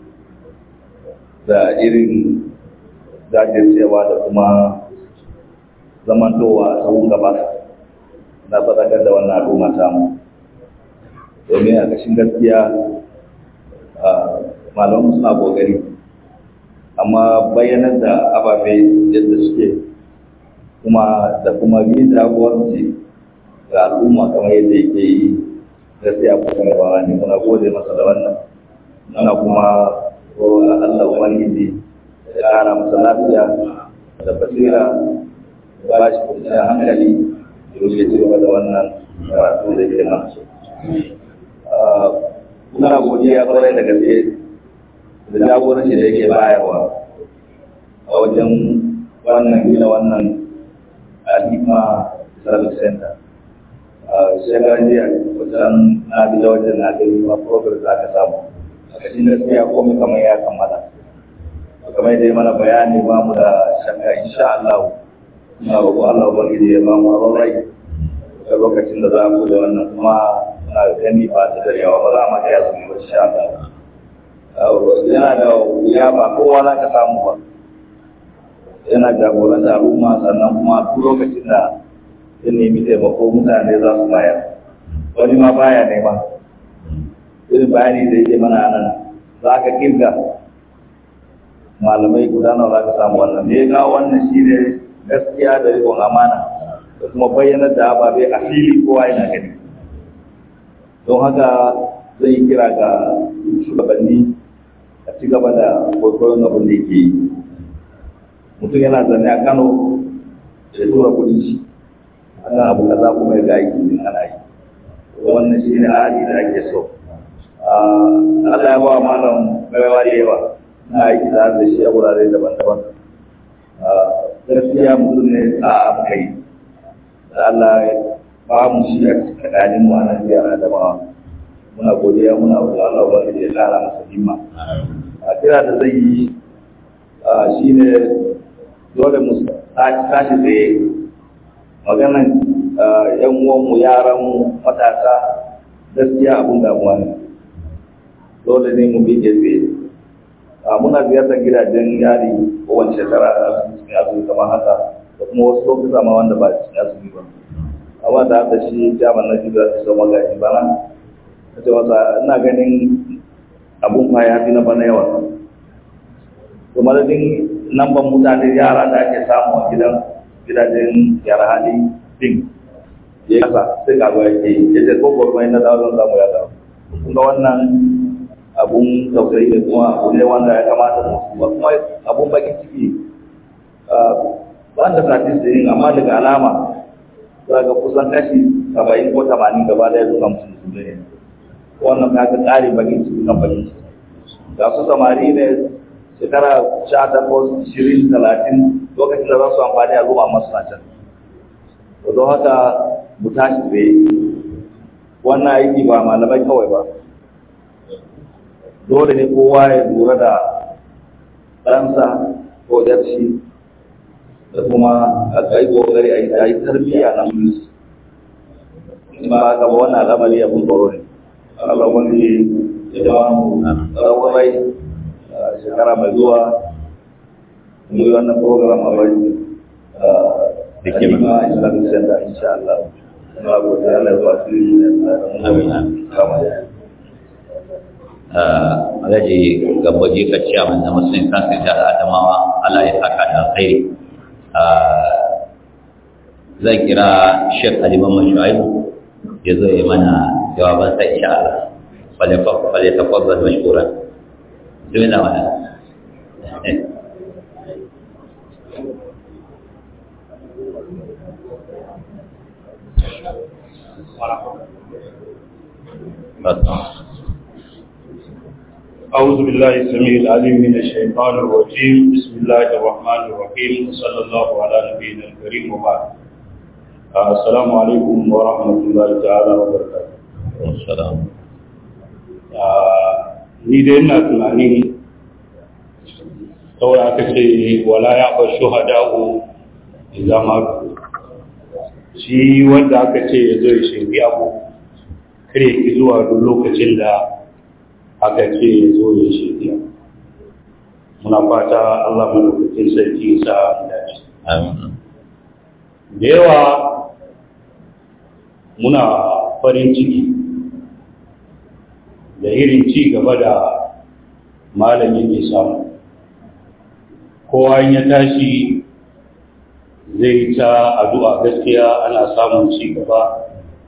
da irin jajircewa da kuma zamantowa a sahun gaba na faɗakar da wannan al'umma samu domin a ƙashin gaskiya malamu suna ƙoƙari amma bayyanar da ababe yadda suke kuma da kuma yin jagoranci ga al'umma kamar yadda yake yi gaskiya kuma ba ne muna gode masa da wannan muna kuma ko Allah ubangiji ya ƙara masa lafiya da basira da ba shi kwanciyar hankali da ya ci gaba da wannan karatu da ke nan. Muna godiya kwarai da gaske da jagoranci da yake bayarwa a wajen wannan gina wannan alima Islamic Center. Shekaran jiya wajen na bi da wajen na gani ma progress za ka samu a kashin gaskiya komai kamar ya kammala kamar yadda ya mana bayani ba mu da shakka insha Allah muna roƙo Allah ubangiji ya ba mu rai a lokacin da za mu da wannan kuma muna gani ba ta darewa ba za mu ga ya zama insha Allah yana da wuya ba kowa za ka samu ba yana jagoranta al'umma sannan kuma duk lokacin da ya nemi taimako mutane za su bayar wani ma baya nema irin bayani da yake mana nan za ka kirga malamai guda nawa za ka samu wannan ne ga wannan shi ne gaskiya da rikon amana da kuma bayyanar da ababe a fili kowa yana gani don haka zai yi kira ga shugabanni a ci gaba da kwaikwayon abin da yake yi mutum yana zane a Kano ya tura kuɗi shi ana abu kaza kuma ya ga aiki ne ana yi wannan shi ne hali da ake so Allah ya ba malam baiwa da yawa na aiki da da shi a wurare daban-daban gaskiya mutum ne a abu kai da Allah ya ba mu shi a tsakanin mu a nan biyar adamawa muna godiya muna wa Allah ba da ya kara masa himma a kira da zai yi shi ne dole mu tashi tsaye maganan yan uwanmu yaranmu matasa gaskiya abun damuwa ne dole ne mu bi tsaye muna ziyartar gidajen yari kowace shekara a cikin azumi kamar haka da kuma wasu lokuta ma wanda ba cikin azumi ba amma da haka shi jaman na jibi su zama gaji bana ta ce masa ina ganin abun fa ya fi na bana yawa to madadin lambar mutane yara da ake samu a gidan gidajen yara hali din ya kasa sai ga ya ke ya ce ko gwarmai na dawo zan samu ya dawo kuma wannan abun tausayi ne kuma abu ne wanda ya kamata mu kuma abun bakin ciki ba da statistics amma daga alama za ga kusan kashi saba'in ko tamanin gaba da duka mutum ne wannan ka ga tsarin bakin ciki kan bakin ciki ga su samari ne shekara sha takwas ishirin talatin lokacin da za su amfani a ruwa masu can to don haka mu tashi tsaye wannan aiki ba malamai kawai ba dole ne kowa ya lura da ɗansa ko yarshi da kuma a kai kokari a yi tarbiyya na musulunci ba haka ba wannan al'amari abin tsoro ne Allah wani ya ba mu tsawon rai shekara mai zuwa mu yi wannan program a bai da ke ma islamic center insha Allah na gode Allah ya ba su yi Alhaji Gambaji ka ciyaman na Muslim Council da Adamawa Allah ya saka da alkhairi zan kira Sheikh Ali Mamman Shu'aibu ya zo ya mana jawaban sa insha Allah fale tafaddal mashkuran dole wannan أعوذ بالله السميع العليم من الشيطان الرجيم بسم الله الرحمن الرحيم وصلى الله على نبينا الكريم وبعد السلام عليكم ورحمة الله تعالى وبركاته السلام ni dai ina tunani kawai aka ce wala ya ba shuhada'u idan ma shi wanda aka ce ya zo ya shirya abu kare ki zuwa duk lokacin da aka ce ya zo ya shirya muna fata Allah madaukakin sarki sa dace amin da yawa muna farin ciki da irin ci gaba da malami ke samu kowa in ya tashi zai ta addu'a gaskiya ana samun ci gaba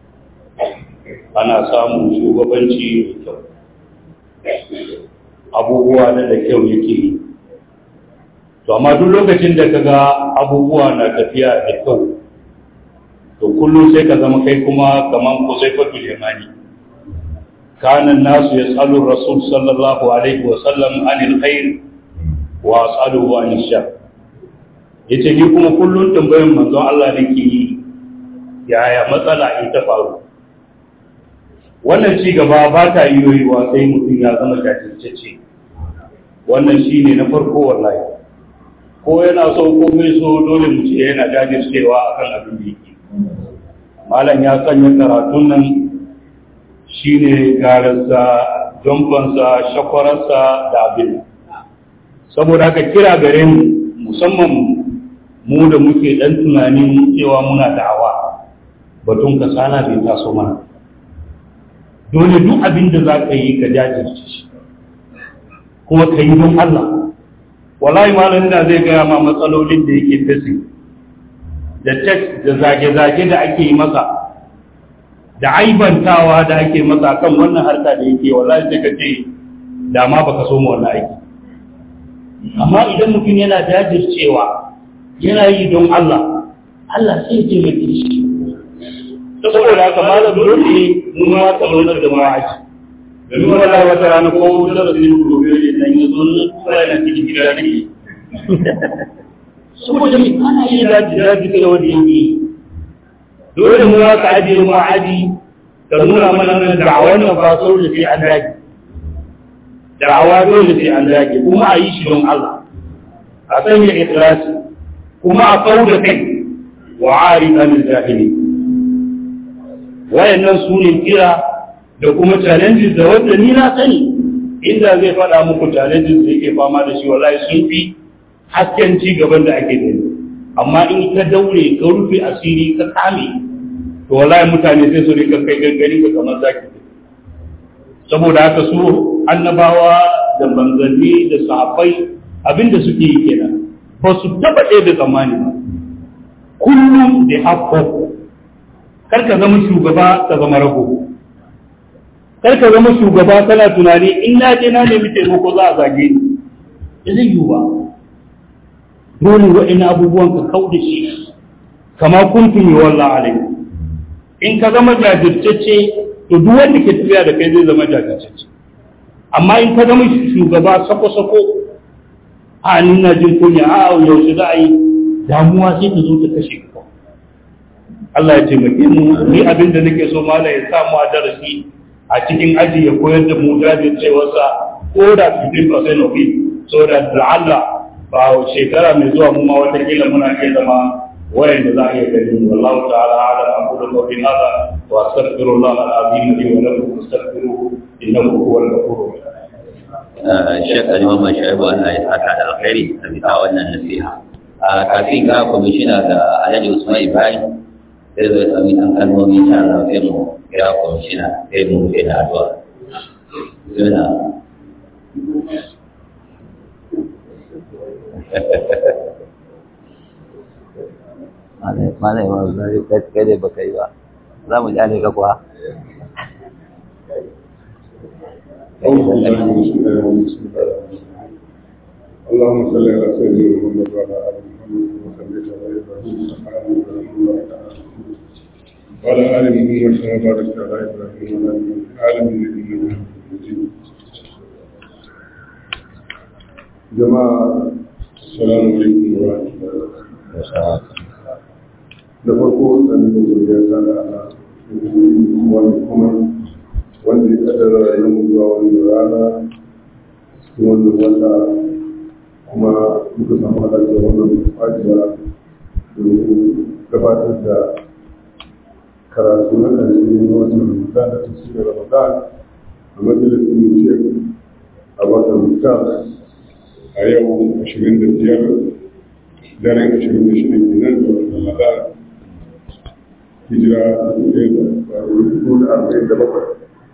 ana samun shugabanci da kyau abubuwa na da kyau yake yi to amma duk lokacin da kaga abubuwa na tafiya da kyau to kullum sai ka zama kai kuma kaman ko sai fatu limani kana nasu yasalu rasul sallallahu alaihi wa sallam anil khair wa asaluhu anil shar yace ni kuma kullum tambayan manzon Allah nake yi yaya matsala in ta faru wannan ci gaba ba ta yi yoyiwa sai mutum ya zama jajirtacce. Wannan shi ne na farko wallahi, ko yana so ko bai so dole mu ce yana jajircewa akan abin da yake. Malam ya sanya karatun nan shi ne gararsa, jamfansa, shakwararsa da abin. Saboda haka kira gare mu musamman mu da muke ɗan tunanin cewa muna da'awa, batun kasala bai taso mana. Dole duk abin da za ka yi ka jajirce shi, kuma ka yi don Allah. Wallahi malam da zai gaya ma matsalolin da yake fesi, da text da zage-zage da ake yi masa, da aibantawa da ake masa kan wannan harka da yake, wallahi sai ka ce da ma baka so mu wannan aiki. Amma idan mutum yana jajircewa, yana yi don Allah, Allah sai ya taimake shi. Saboda haka malam dole mu ma ta nuna da ma'aji. Domin wallahi wata rana ko darasin gobe ne dan ya zo ne kuma yana cikin gida ne. Saboda me ana yi daji daji da wani yake. Dole mu ka aje ma'aji ka nuna mana nan da'awar nan ba sau da sai an daji. Da'awa dole sai an daji kuma a yi shi don Allah. A sanya ikhlasi kuma a kauda kai wa aridan al-jahili. Wayannan su ne kira da kuma challenges da wanda ni na sani inda zai faɗa muku challenges da yake fama da shi wallahi sun fi hasken ci gaban da ake gani. Amma in ka daure ka rufe asiri ka kame to wallahi mutane sai su rika kai gangari ka kamar zaki. Saboda haka su annabawa da manzanni da sahabbai abinda suke yi kenan ba su taba ɗaya da zamani ba. Kullum da haƙƙo kar ka zama shugaba ka zama rago, kar ka zama shugaba kana tunani in na je na nemi taimako za a zage ni, da zai yiwu ba. Dole wa'in abubuwan ka kau da shi kama kuntun yi wallah alai. In ka zama jajirtacce to duk wanda ke tafiya da kai zai zama jajirtacce. Amma in ka zama shugaba sako-sako a nuna jin kunya a yaushe za a yi damuwa sai ta zo ta kashe ka. Allah ya taimake mu, ni abin da nake so mala ya sa mu a darasi a cikin aji ya koyar da mu jajircewarsa ko da fifteen percent of it, so da Allah ba shekara mai zuwa mu ma watakila muna iya zama wayanda za a iya gani. Wallahu ta'ala ala aqulu qawli hadha wa astaghfirullah al-azim li wa lakum fastaghfiruhu innahu huwal ghafurur rahim. Sheikh Al-Imam Shaibu Allah ya saka da alkhairi da bisa wannan nasiha. Kafin ga kwamishina da Alhaji Usman Ibrahim sai zai sami ɗan kalmomi ta Allah sai mu kira kwamishina sai mu rufe da addu'a. Suna. Malai ma zai kai dai baka yi ba. Za mu jale ka kuwa. اللهم صل على سيدنا محمد وعلى ال محمد كما صليت على ابراهيم وعلى ال محمد كما باركت على ابراهيم وعلى ال العالمين انك حميد مجيد. جماعه السلام عليكم ورحمه الله وبركاته. da farko sami da zuriya ta da Allah wani kuma wanda ya kaddara rayuwar zuwa wani rana cikin wannan wata kuma muka samu halarta wannan fajiya domin gabatar da karatu na ƙarshe na watan Ramadan da tafsirin Ramadan a majalisun Sheikh Abubakar Muktar a yau ashirin da biyar daren ashirin da shida kenan da watan Ramadan hijira a dubu da arba'in da bakwai.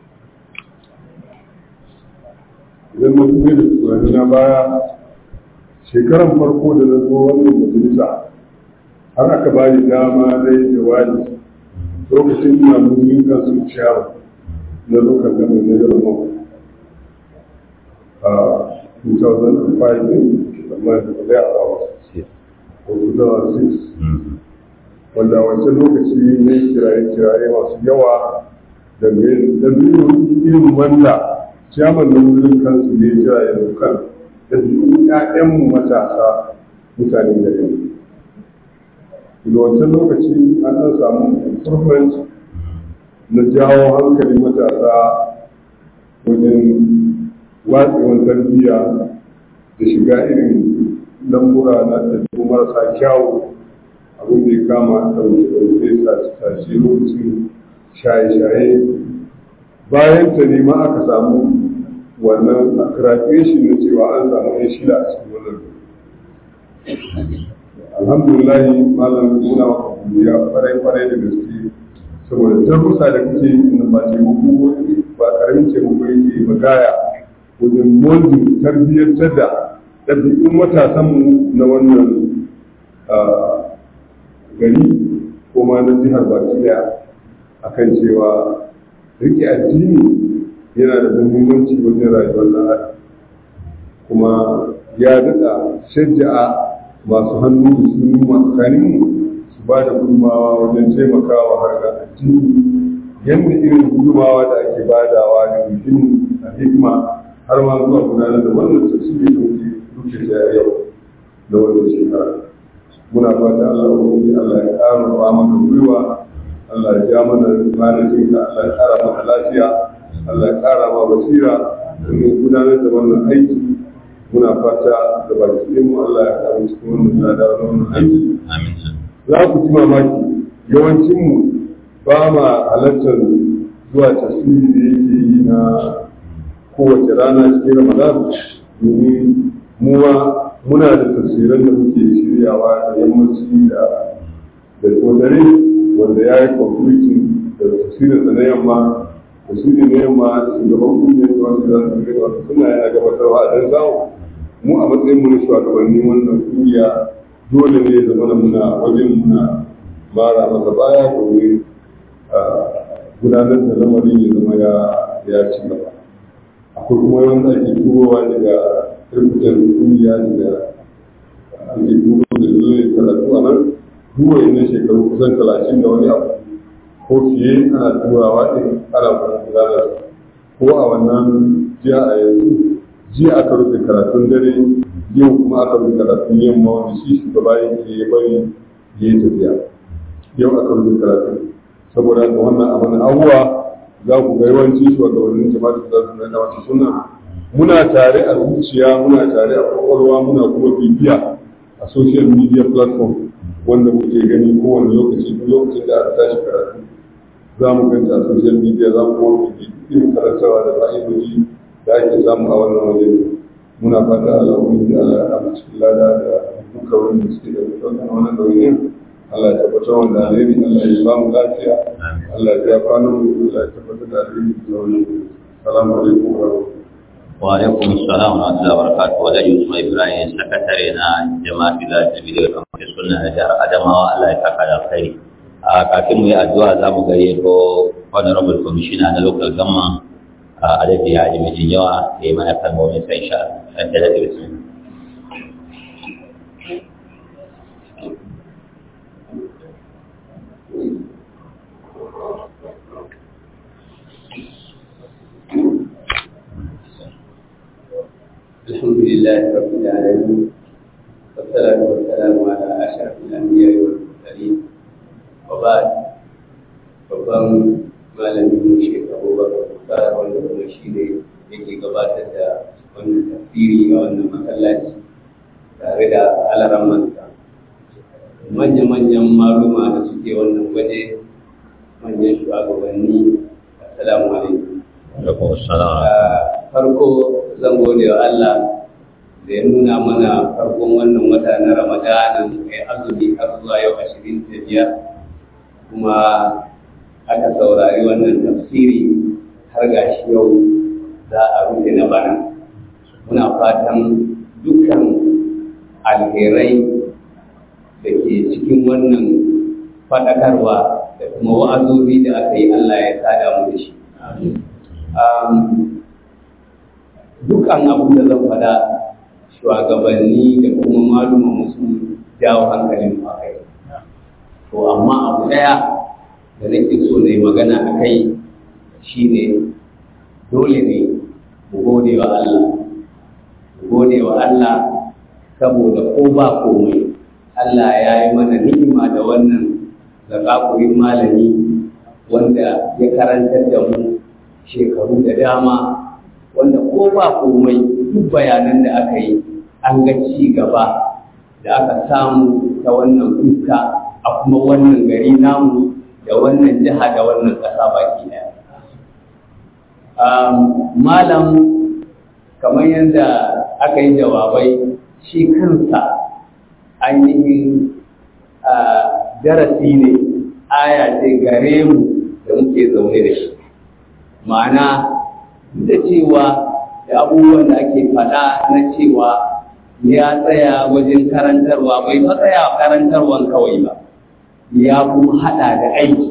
Idan mutum zai da tunani na baya shekaran farko da na zo wannan majalisa har aka ba ni dama na yi jawabi lokacin ina musulun kan su ciyawa na lokacin gama na yau mawa a two thousand five ne amma da ba zai a rawa ko two thousand six wanda wancan lokaci ne kiraye-kiraye masu yawa da miliyoyi irin wanda ciyaman na musulun kansu ne kiraye da kan da duk ƴaƴanmu matasa mutane da yau. Da wancan lokaci an ɗan samu improvement na jawo hankali matasa wajen watsewar tarbiyya da shiga irin lamura na tattun marasa kyawu, abin da ya kama ɗauke-ɗauke sace-sace lokacin shaye-shaye. Bayan ta nema aka samu wannan graduation na cewa an samu yan shida a cikin wannan. Alhamdulillah malam muna ya kwarai-kwarai da gaske saboda darussa da kake yi ba taimako ba karamin taimako yake magaya wajen moldin tarbiyyantar da ɗabi'un matasanmu na wannan gari ko ma na jihar baki daya akan cewa rike addini yana da muhimmanci wajen rayuwar ɗan adam, kuma ya daɗa shajja'a masu hannu da su masu kaninmu su ba da gudunmawa wajen taimakawa harkar addini yadda irin gudunmawa da ake badawa da mutum a hikima har ma zuwa gudanar da wannan tasiri da muke duke ta yau da wannan shekara. Muna fata Allah ubangiji Allah ya ƙara ba mana gwiwa, Allah ya ja mana kwanakin ka, Allah ya ƙara mana lafiya, Allah ya ƙara ma basira domin gudanar da wannan aiki. Muna fata da baki mu Allah ya ƙara cikin wannan lada wannan aiki. Za ku ji mamaki yawancin mu ba ma halartar zuwa tasiri da yake yi na kowace rana cikin Ramadan, domin muwa muna da tafsiran da muke shiryawa da yammaci da da kodare wanda ya yi conflicting da tafsirin da na yamma. Tafsirin na yamma shugaban kungiyar da wasu za su rika wasu suna yana gabatarwa a dan samu mu a matsayin mu na shugabanni wannan kungiya dole ne da mana muna wajen muna mara masa baya domin gudanar da lamarin ya zama ya ci gaba. Akwai kuma yawan ake turowa daga kirkutar kungiya daga ake turo da zuwa karatu a nan duwa yin shekaru kusan talatin da wani abu ko fiye ana turawa ɗin ana kuma gudanar. Ko a wannan jiya a yanzu jiya aka rufe karatun dare, yau kuma aka rufe karatun yamma wanda shi shugaba yake ya bari ya yi tafiya. Yau aka rufe karatun saboda haka wannan abin abuwa za ku ga yawanci shugabannin jama'a da za su nuna wata suna muna tare a zuciya, muna tare a kwakwalwa, muna kuma bibiya a social media platform wanda kuke gani kowane lokaci duk lokacin da aka tashi karatu za mu ganta a social media, za mu kuma irin karantarwa da fa'idoji da ake samu a wannan wajen. Muna fata Allah ubangiji Allah ya haɗa cikin lada da duka wurin da suke da mutum wannan ɗauyin. Allah ya tabbatar wanda alheri, Allah ya ba mu lafiya, Allah ya kwanan mu, Allah ya tabbatar da alheri da wani. Salamu alaikum wa rahmatullahi. Wa alaikum assalam wa rahmatullahi wa barakatuh. Wa alaikum Usman Ibrahim, sakatare na jama'a da bidiyar kamar sunna da jihar Adamawa, Allah ya saka da alkhairi. A kafin mu yi addu'a za mu gayyato honorable commissioner na local government a Alhaji Haji Mijin Yawa da ya mana kalmomin sa insha Allah. Da da bismillah. الحمد لله رب العالمين والصلاة والسلام على أشرف الأنبياء والمرسلين وبعد babban malamin mu Sheikh Abubakar Musa wanda kuma shi ne yake gabatar da wannan tafsiri a wannan masallaci tare da alaramansa, manya-manyan maluma da suke wannan waje, manyan shugabanni. Assalamu alaikum. Farko zan gode wa Allah da ya nuna mana farkon wannan wata na Ramadana kai azumi har zuwa yau ashirin da biyar, kuma aka saurari wannan tafsiri har gashi yau za a rufe na bana. Muna fatan dukkan alherai da ke cikin wannan faɗakarwa da kuma wa'azobi da aka yi Allah ya sada mu da shi. Dukkan abin da zan faɗa shugabanni da kuma maluma musu jawo hankalin mu a kai. To amma abu ɗaya da nake so na yi magana a kai shi ne dole ne mu gode wa Allah. Mu gode wa Allah saboda ko ba komai Allah ya yi mana ni'ima da wannan zakakurin malami wanda ya karantar da mu shekaru da dama, wanda ko ba komai duk bayanan da aka yi an ga ci gaba da aka samu ta wannan fuska a kuma wannan gari namu da wannan jiha da wannan ƙasa baki ɗaya. Malam kamar yadda aka yi jawabai shi kansa ainihin darasi ne, aya ce gare mu da muke zaune da shi. Ma'ana da cewa da abubuwan da ake faɗa na cewa ya tsaya wajen karantarwa, bai fa tsaya karantarwan kawai ba, ya kuma haɗa da aiki,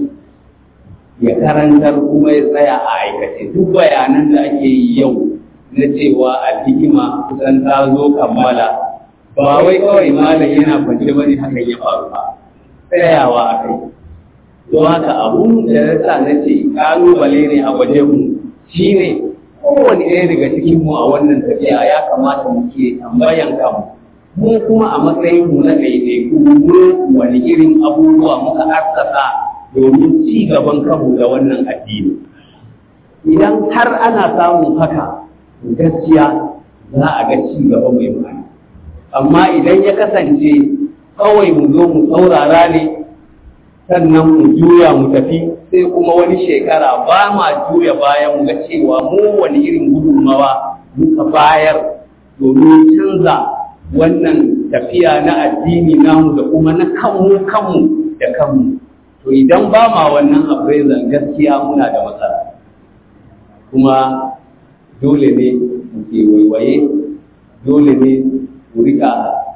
ya karantar kuma ya tsaya a aikace. Duk bayanan da ake yi yau na cewa alhikima kusan ta zo kammala, ba wai kawai malam yana kwance bane hakan ya faru ba, tsayawa a kai. Don haka abun da ya sa na ce ƙalubale ne a wajenmu shi ne kowane ɗaya daga cikinmu a wannan tafiya ya kamata mu ke tambayan kanmu, mu kuma a matsayinmu na ɗaiɗaiku mu wani irin abubuwa muka assasa domin ci gaban kanmu da wannan addini. Idan har ana samun haka, gaskiya za a ga ci gaba mai ma'ana. Amma idan ya kasance kawai mu zo mu saurara ne sannan mu juya mu tafi, sai kuma wani shekara ba ma juya bayan mu ga cewa mu wani irin gudunmawa muka bayar domin canza wannan tafiya na addini namu da kuma na kanmu kanmu da kanmu. To idan ba ma wannan appraisal gaskiya muna da matsala, kuma dole ne mu ke waiwaye, dole ne mu rika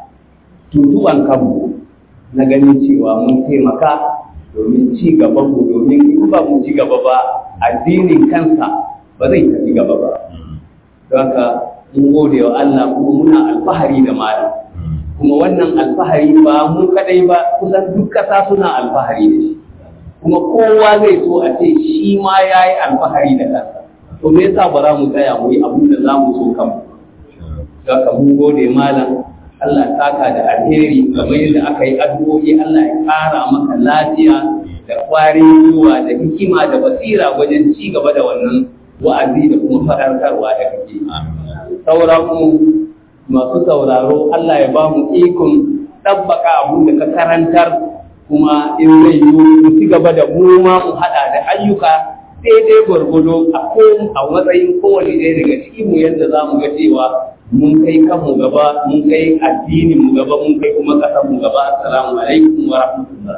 tutuban kanmu na ganin cewa mun taimaka domin ci gaban mu, domin in ba mu ci gaba ba addinin kansa ba zai tafi gaba ba. Don haka mun gode wa Allah kuma muna alfahari da malam, kuma wannan alfahari ba mu kadai ba, kusan duk kasa suna alfahari da shi, kuma kowa zai so a ce shi ma ya yi alfahari da kansa. To me yasa ba za mu tsaya mu yi abin da za mu so kanmu? Don haka mun gode malam, Allah saka da alheri, kamar yadda aka yi addu'o'i, Allah ya ƙara maka lafiya da ƙwarin gwiwa da hikima da basira wajen ci gaba da wannan wa'azi da kuma faɗarkarwa da kake. Sauran mu masu sauraro, Allah ya ba mu ikon ɗabbaka abin da ka karantar, kuma in zai yi mu ci gaba da mu ma mu haɗa da ayyuka daidai gwargwado a matsayin kowane ɗaya daga cikin mu, yadda za mu ga cewa mun kai kanmu gaba, mun kai addinin mu gaba, mun kai kuma kasar mu gaba. Assalamu alaikum wa rahmatullah.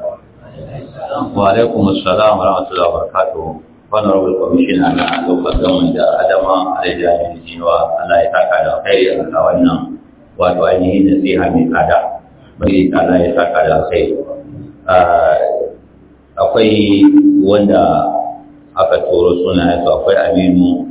Wa alaikum assalam wa rahmatullahi wa barakatuh. Honorable Commissioner na Local Government da Adama Alhaji Aminu Jinuwa, Allah ya saka da alkhairi a wannan wato ainihin nasiha mai tsada. Bai Allah ya saka da alkhairi. Akwai wanda aka turo suna yasu, akwai Aminu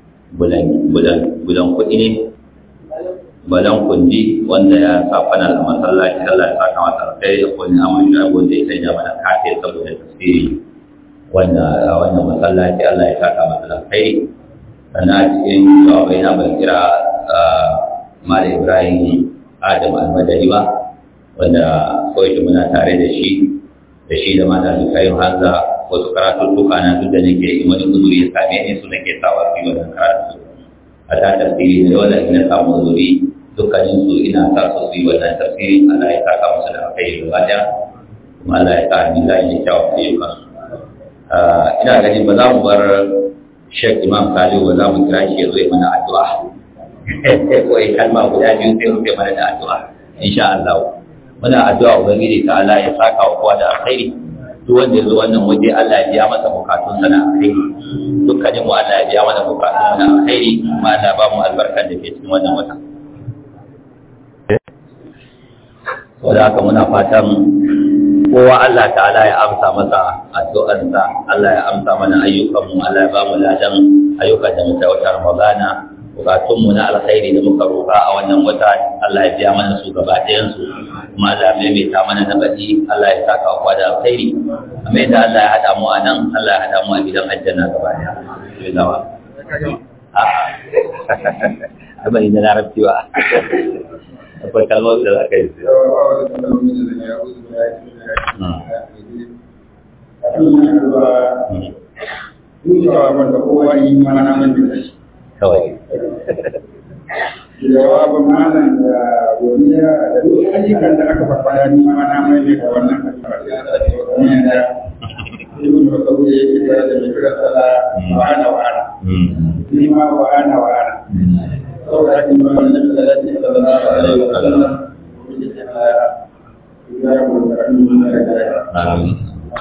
bulan kuɗi ne, balan kundi wanda ya sa fana a masallaci. Allah ya saka masa alkhairi. Akwai ni amma shi wanda ya sanya mana kafe saboda tafsiri wanda a wannan masallaci. Allah ya saka masa alkhairi. Sannan a cikin jawabai na ban kira Malam Ibrahim Adam Almadani ba, wanda kawai shi muna tare da shi da shi da Malam Karim Hanza. Wasu karatuttuka na duk da nake in wani uzuri ya same ni su nake sawa fi wannan karatu a ta tafsiri da wanda ina samu uzuri dukkanin su ina sa su yi wannan tafsiri. Allah ya saka musu da alkhairi gaba daya, kuma Allah ya sa ni zai yi kyau a ayyukan su. Ina ganin ba za mu bar Sheikh Imam Salihu ba, za mu kira shi ya zo ya mana addu'a ko ya kalma guda biyu sai rufe mana da addu'a insha Allah. Muna addu'a ubangiji ta Allah ya saka wa kowa da alkhairi. Duk wanda ya zo wannan waje Allah ya biya masa bukatun sana alkhairi, dukkanin mu Allah ya biya mana bukatun sana alkhairi, kuma Allah ba mu albarkar da ke cikin wannan wata. Saboda haka muna fatan kowa Allah ta'ala ya amsa masa addu'arsa, Allah ya amsa mana ayyukanmu, Allah ya ba mu ladan ayyukan da muka wata Ramadana. Bukatunmu na alkhairi da muka roƙa a wannan wata Allah ya biya mana su gaba ɗayansu, kuma Allah ya maimaita mana na baɗi. Allah ya saka wa da alkhairi, amma yadda Allah ya haɗa mu a nan, Allah ya haɗa mu a gidan aljanna gaba ɗaya. Bismillah. A bari da larabci ba. Akwai kalmar da za ka yi su. cikin addu'a zuciya wanda kowa yi mana mai da shi kawai jawabin malam da godiya da duk ayyukan da aka faɗa ni mana mai da wannan addu'a ne da ibn Mas'ud ya ce da mai kira sala wa ana wa ana ni ma wa ana wa ana saboda kin ba annabi sallallahu alaihi wa sallam ya mu da amin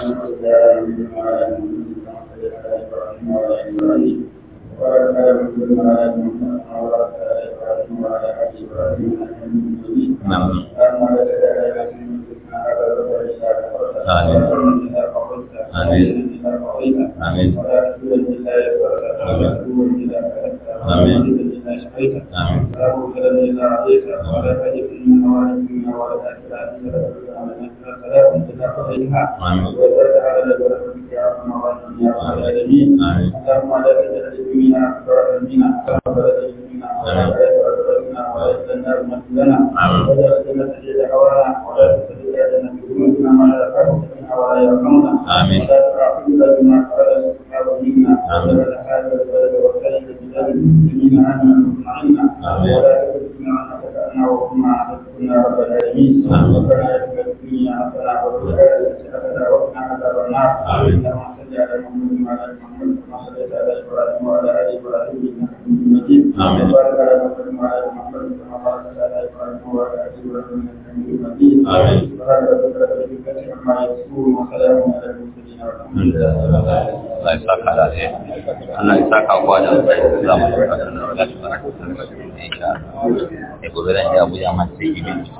Allah ya saka kwa da zama da gobe ran ya buya man sai